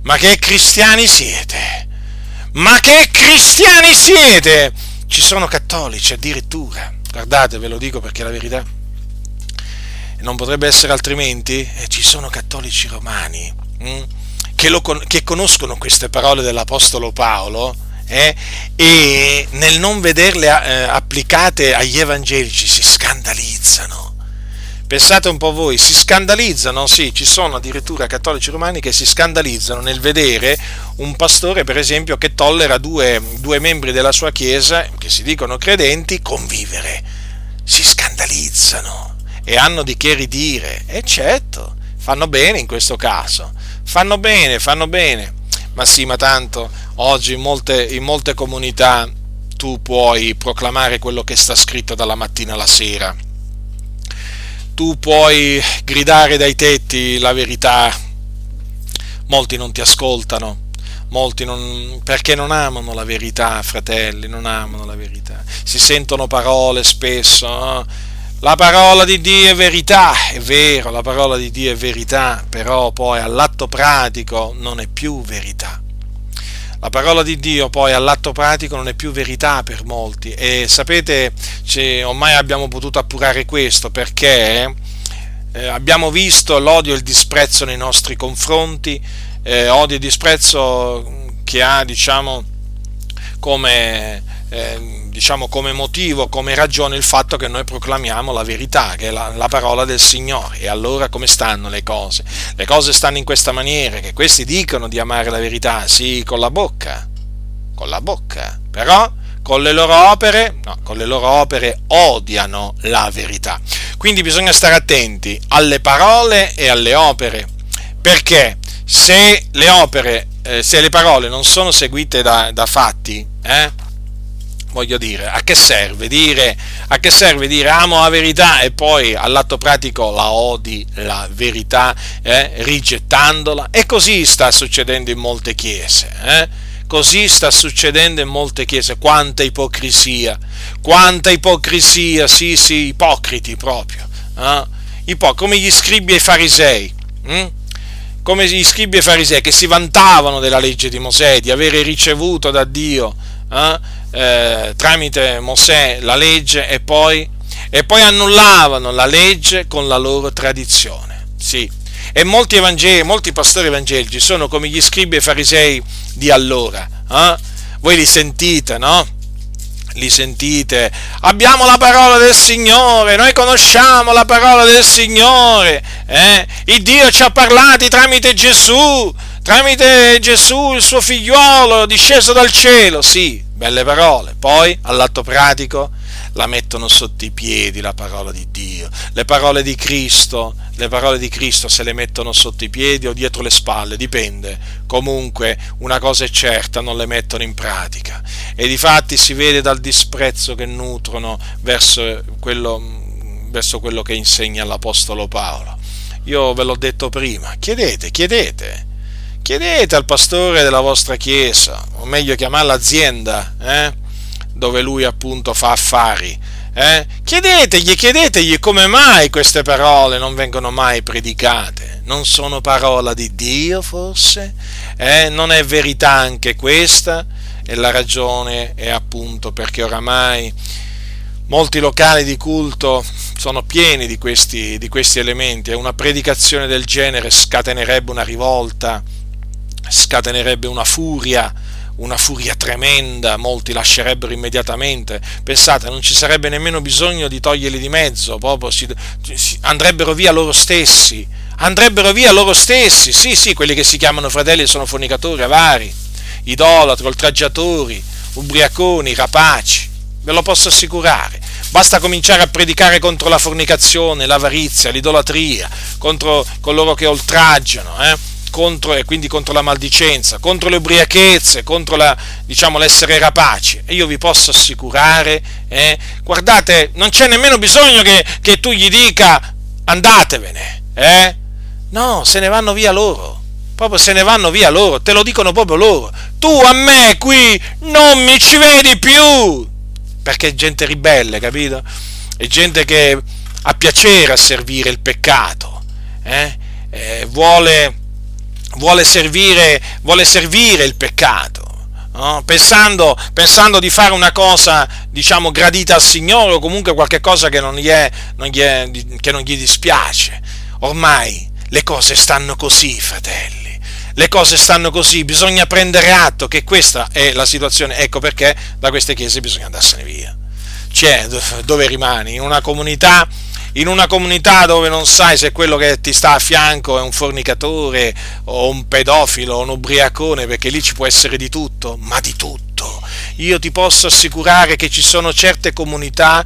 [SPEAKER 1] Ma che cristiani siete? Ma che cristiani siete? Ci sono cattolici addirittura. Guardate, ve lo dico perché è la verità. Non potrebbe essere altrimenti. Ci sono cattolici romani che conoscono queste parole dell'Apostolo Paolo e nel non vederle applicate agli evangelici si scandalizzano. Pensate un po' voi, si scandalizzano, sì, ci sono addirittura cattolici romani che si scandalizzano nel vedere un pastore, per esempio, che tollera due membri della sua chiesa, che si dicono credenti, convivere. Si scandalizzano e hanno di che ridire. E certo, fanno bene in questo caso, fanno bene. Ma sì, ma tanto, oggi in molte comunità tu puoi proclamare quello che sta scritto dalla mattina alla sera. Tu puoi gridare dai tetti la verità, molti non ti ascoltano, perché non amano la verità, fratelli, non amano la verità. Si sentono parole spesso, no? La parola di Dio è verità, è vero, la parola di Dio è verità, però poi all'atto pratico non è più verità. La parola di Dio poi all'atto pratico non è più verità per molti e sapete, ormai abbiamo potuto appurare questo perché abbiamo visto l'odio e il disprezzo nei nostri confronti, odio e disprezzo che ha come motivo, come ragione il fatto che noi proclamiamo la verità, che è la parola del Signore. E allora come stanno le cose? Le cose stanno in questa maniera, che questi dicono di amare la verità, sì, con la bocca, però con le loro opere odiano la verità. Quindi bisogna stare attenti alle parole e alle opere, perché se le parole non sono seguite da fatti, voglio dire, a che serve dire amo la verità e poi all'atto pratico la odi la verità, rigettandola? E così sta succedendo in molte chiese, Così sta succedendo in molte chiese. Quanta ipocrisia, sì, ipocriti proprio, come gli scribi e i farisei, che si vantavano della legge di Mosè, di avere ricevuto da Dio tramite Mosè la legge e poi annullavano la legge con la loro tradizione. Sì. E molti pastori evangelici sono come gli scribi e farisei di allora. Voi li sentite, no? Li sentite, abbiamo la parola del Signore, noi conosciamo la parola del Signore, il Dio ci ha parlati tramite Gesù, il suo figliuolo disceso dal cielo. Sì, belle parole, poi all'atto pratico la mettono sotto i piedi la parola di Dio, le parole di Cristo se le mettono sotto i piedi o dietro le spalle, dipende. Comunque una cosa è certa, non le mettono in pratica e difatti si vede dal disprezzo che nutrono verso quello che insegna l'Apostolo Paolo. Io ve l'ho detto prima, chiedete al pastore della vostra chiesa, o meglio chiamarla azienda, dove lui appunto fa affari, chiedetegli come mai queste parole non vengono mai predicate. Non sono parola di Dio forse? Non è verità anche questa? E la ragione è appunto perché oramai molti locali di culto sono pieni di questi elementi e una predicazione del genere scatenerebbe una rivolta, scatenerebbe una furia tremenda, molti lascerebbero immediatamente. Pensate, non ci sarebbe nemmeno bisogno di toglierli di mezzo, proprio andrebbero via loro stessi, sì, quelli che si chiamano fratelli sono fornicatori, avari, idolatri, oltraggiatori, ubriaconi, rapaci, ve lo posso assicurare. Basta cominciare a predicare contro la fornicazione, l'avarizia, l'idolatria, contro coloro che oltraggiano, e quindi contro la maldicenza, contro le ubriachezze, contro l'essere rapaci. E io vi posso assicurare, guardate, non c'è nemmeno bisogno che tu gli dica andatevene, no, se ne vanno via loro, proprio se ne vanno via loro, te lo dicono proprio loro. Tu a me qui non mi ci vedi più, perché è gente ribelle, capito? È gente che ha piacere a servire il peccato, vuole vuole servire il peccato. No? Pensando di fare una cosa, diciamo, gradita al Signore, o comunque qualche cosa che che non gli dispiace. Ormai le cose stanno così, fratelli. Le cose stanno così, bisogna prendere atto che questa è la situazione. Ecco perché da queste chiese bisogna andarsene via. Cioè, dove rimani? In una comunità dove non sai se quello che ti sta a fianco è un fornicatore o un pedofilo o un ubriacone, perché lì ci può essere di tutto, ma di tutto. Io ti posso assicurare che ci sono certe comunità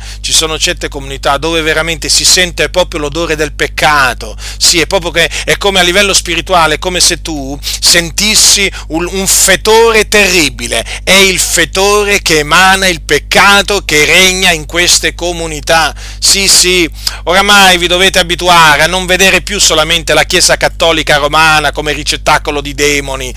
[SPEAKER 1] dove veramente si sente proprio l'odore del peccato. Sì, è proprio che è come a livello spirituale, è come se tu sentissi un fetore terribile. È il fetore che emana il peccato che regna in queste comunità. Sì, oramai vi dovete abituare a non vedere più solamente la Chiesa Cattolica Romana come ricettacolo di demoni,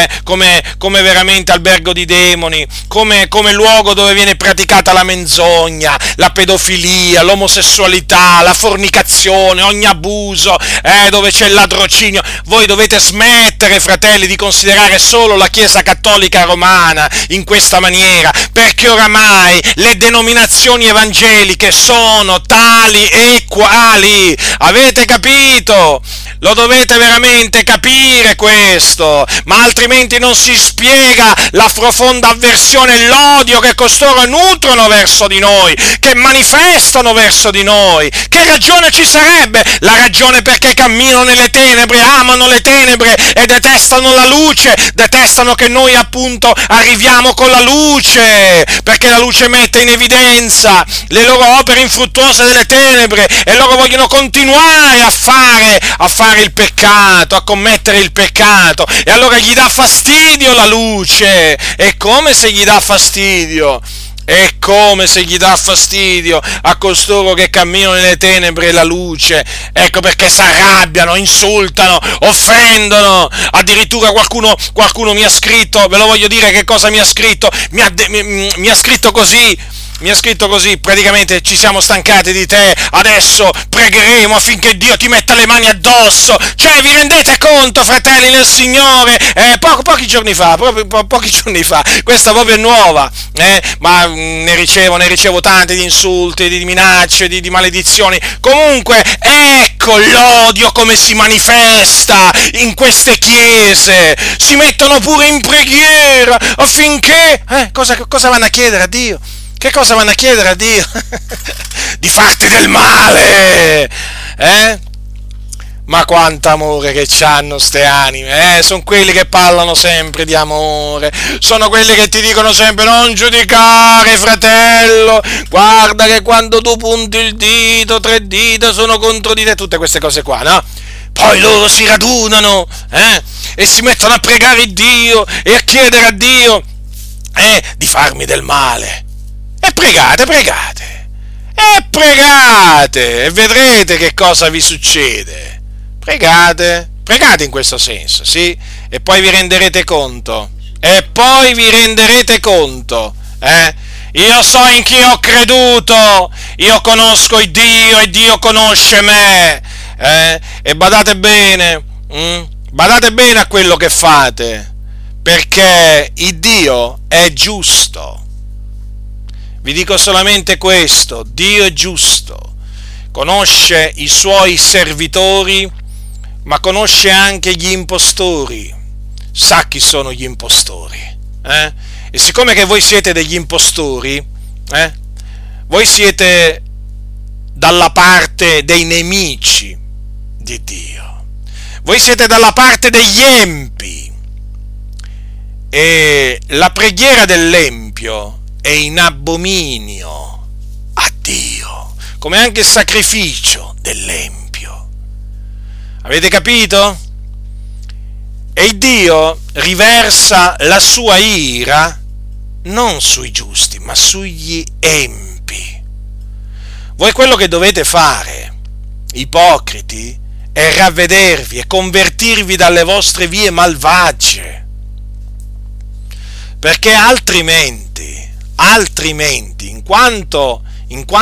[SPEAKER 1] come veramente albergo di demoni, come luogo dove viene praticata la menzogna, la pedofilia, l'omosessualità, la fornicazione, ogni abuso, dove c'è il ladrocinio. Voi dovete smettere, fratelli, di considerare solo la Chiesa Cattolica Romana in questa maniera, perché oramai le denominazioni evangeliche sono tali e quali. Avete capito? Lo dovete veramente capire questo, ma altrimenti non si spiega la profonda avversione e l'odio che costoro nutrono verso di noi, che manifestano verso di noi. Che ragione ci sarebbe? La ragione perché camminano nelle tenebre, amano le tenebre e detestano la luce, detestano che noi appunto arriviamo con la luce, perché la luce mette in evidenza le loro opere infruttuose delle tenebre e loro vogliono continuare a fare il peccato, a commettere il peccato, e allora gli dà fastidio la luce. È come se gli dà fastidio. È come se gli dà fastidio a costoro che camminano nelle tenebre la luce. Ecco perché si arrabbiano, insultano, offendono. Addirittura qualcuno mi ha scritto, ve lo voglio dire che cosa mi ha scritto. Mi ha scritto così. Mi ha scritto così: praticamente ci siamo stancati di te, adesso pregheremo affinché Dio ti metta le mani addosso. Cioè, vi rendete conto, fratelli nel Signore? Pochi giorni fa, questa proprio è nuova, ma ne ricevo tanti di insulti, di minacce, di maledizioni. Comunque, ecco l'odio come si manifesta in queste chiese. Si mettono pure in preghiera affinché, cosa vanno a chiedere a Dio? Che cosa vanno a chiedere a Dio? Di farti del male, Ma quanto amore che c'hanno ste anime, sono quelli che parlano sempre di amore, sono quelli che ti dicono sempre: non giudicare, fratello, guarda che quando tu punti il dito, 3 dita sono contro di te, tutte queste cose qua, no? Poi loro si radunano, e si mettono a pregare Dio e a chiedere a Dio, di farmi del male. E pregate, e vedrete che cosa vi succede. Pregate in questo senso, sì, e poi vi renderete conto, Io so in chi ho creduto, io conosco il Dio e Dio conosce me, e badate bene a quello che fate, perché il Dio è giusto. Vi dico solamente questo: Dio è giusto, conosce i suoi servitori, ma conosce anche gli impostori, sa chi sono gli impostori, E siccome che voi siete degli impostori, voi siete dalla parte dei nemici di Dio, voi siete dalla parte degli empi, e la preghiera dell'empio è in abominio a Dio, come anche il sacrificio dell'empio. Avete capito? E il Dio riversa la sua ira non sui giusti, ma sugli empi. Voi quello che dovete fare, ipocriti, è ravvedervi e convertirvi dalle vostre vie malvagie, perché altrimenti, in quanto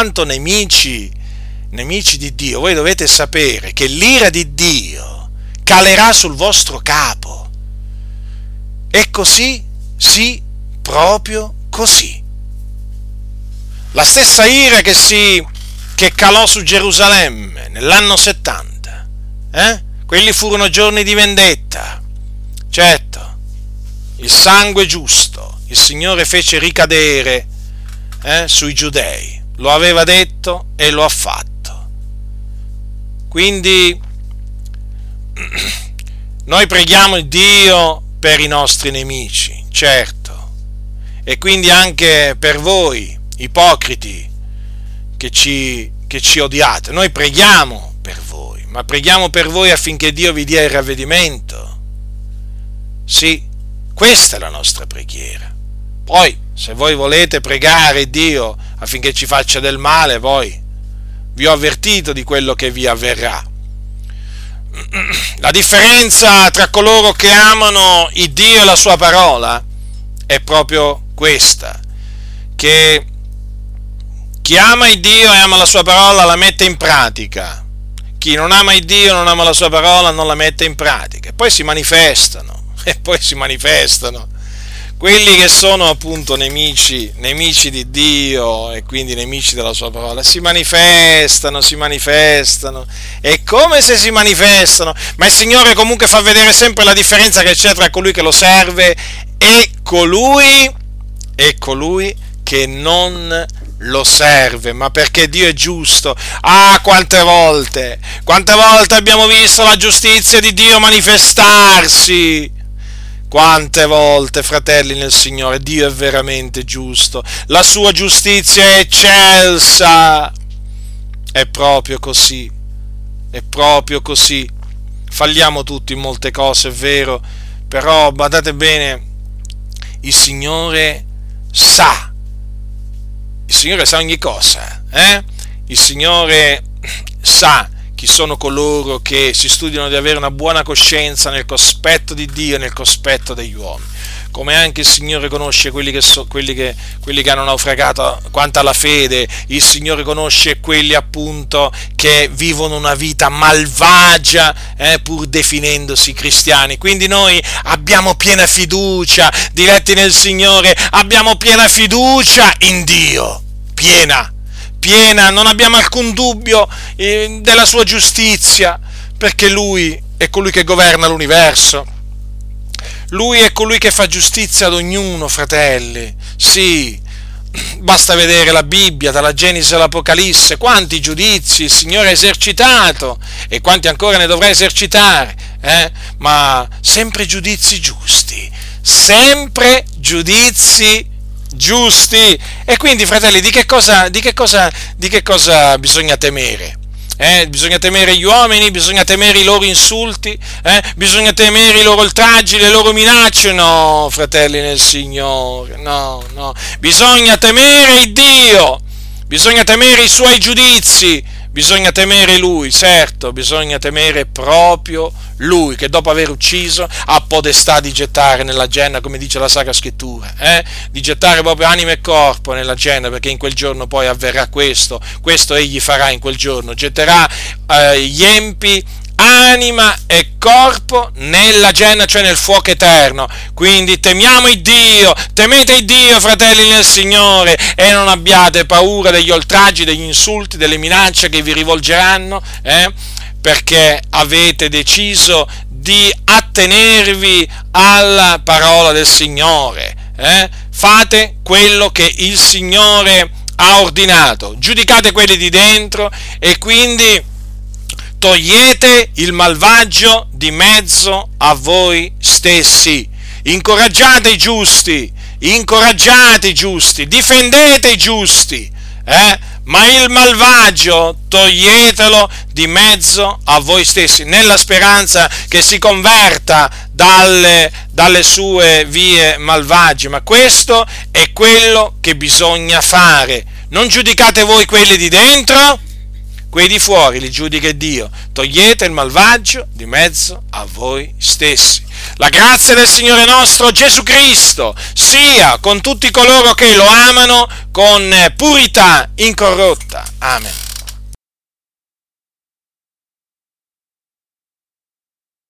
[SPEAKER 1] nemici di Dio, voi dovete sapere che l'ira di Dio calerà sul vostro capo. E così, sì, proprio così. La stessa ira che calò su Gerusalemme nell'anno 70, quelli furono giorni di vendetta. Certo, il sangue giusto il Signore fece ricadere sui giudei, lo aveva detto e lo ha fatto. Quindi noi preghiamo il Dio per i nostri nemici, certo, e quindi anche per voi, ipocriti, che ci odiate. Noi preghiamo per voi, ma preghiamo per voi affinché Dio vi dia il ravvedimento. Sì, questa è la nostra preghiera. Poi, se voi volete pregare Dio affinché ci faccia del male, poi vi ho avvertito di quello che vi avverrà. La differenza tra coloro che amano il Dio e la sua parola è proprio questa, che chi ama il Dio e ama la sua parola la mette in pratica. Chi non ama il Dio, non ama la sua parola, non la mette in pratica. E poi si manifestano quelli che sono appunto nemici di Dio e quindi nemici della sua parola. Si manifestano, è come se si manifestano, ma il Signore comunque fa vedere sempre la differenza che c'è tra colui che lo serve e colui che non lo serve, ma perché Dio è giusto. Quante volte abbiamo visto la giustizia di Dio manifestarsi. Quante volte, fratelli nel Signore, Dio è veramente giusto, la sua giustizia è eccelsa. È proprio così. Falliamo tutti in molte cose, è vero, però badate bene, il Signore sa ogni cosa, Il Signore sa chi sono coloro che si studiano di avere una buona coscienza nel cospetto di Dio e nel cospetto degli uomini, come anche il Signore conosce quelli che hanno naufragato quanto alla fede. Il Signore conosce quelli appunto che vivono una vita malvagia, pur definendosi cristiani. Quindi noi abbiamo piena fiducia, diretti nel Signore, abbiamo piena fiducia in Dio, piena, non abbiamo alcun dubbio della sua giustizia, perché Lui è colui che governa l'universo. Lui è colui che fa giustizia ad ognuno, fratelli. Sì, basta vedere la Bibbia, dalla Genesi all'Apocalisse, quanti giudizi il Signore ha esercitato e quanti ancora ne dovrà esercitare, ma sempre giudizi giusti, E quindi, fratelli, di che cosa bisogna temere? Bisogna temere gli uomini, bisogna temere i loro insulti, bisogna temere i loro oltraggi, le loro minacce? No, fratelli nel Signore, no, bisogna temere il Dio, bisogna temere i suoi giudizi, bisogna temere Lui, certo, bisogna temere proprio Lui, che dopo aver ucciso ha potestà di gettare nella genna, come dice la Sacra Scrittura, di gettare proprio anima e corpo nella genna, perché in quel giorno poi avverrà questo Egli farà in quel giorno, getterà gli empi anima e corpo nella genna, cioè nel fuoco eterno. Quindi temiamo il Dio, temete il Dio, fratelli nel Signore, e non abbiate paura degli oltraggi, degli insulti, delle minacce che vi rivolgeranno, perché avete deciso di attenervi alla parola del Signore. Fate quello che il Signore ha ordinato, giudicate quelli di dentro e quindi togliete il malvagio di mezzo a voi stessi. Incoraggiate i giusti, difendete i giusti, ma il malvagio toglietelo di mezzo a voi stessi, nella speranza che si converta dalle sue vie malvagie. Ma questo è quello che bisogna fare. Non giudicate voi quelli di dentro, quei di fuori li giudica Dio. Togliete il malvagio di mezzo a voi stessi. La grazia del Signore nostro Gesù Cristo sia con tutti coloro che lo amano con purità incorrotta. Amen.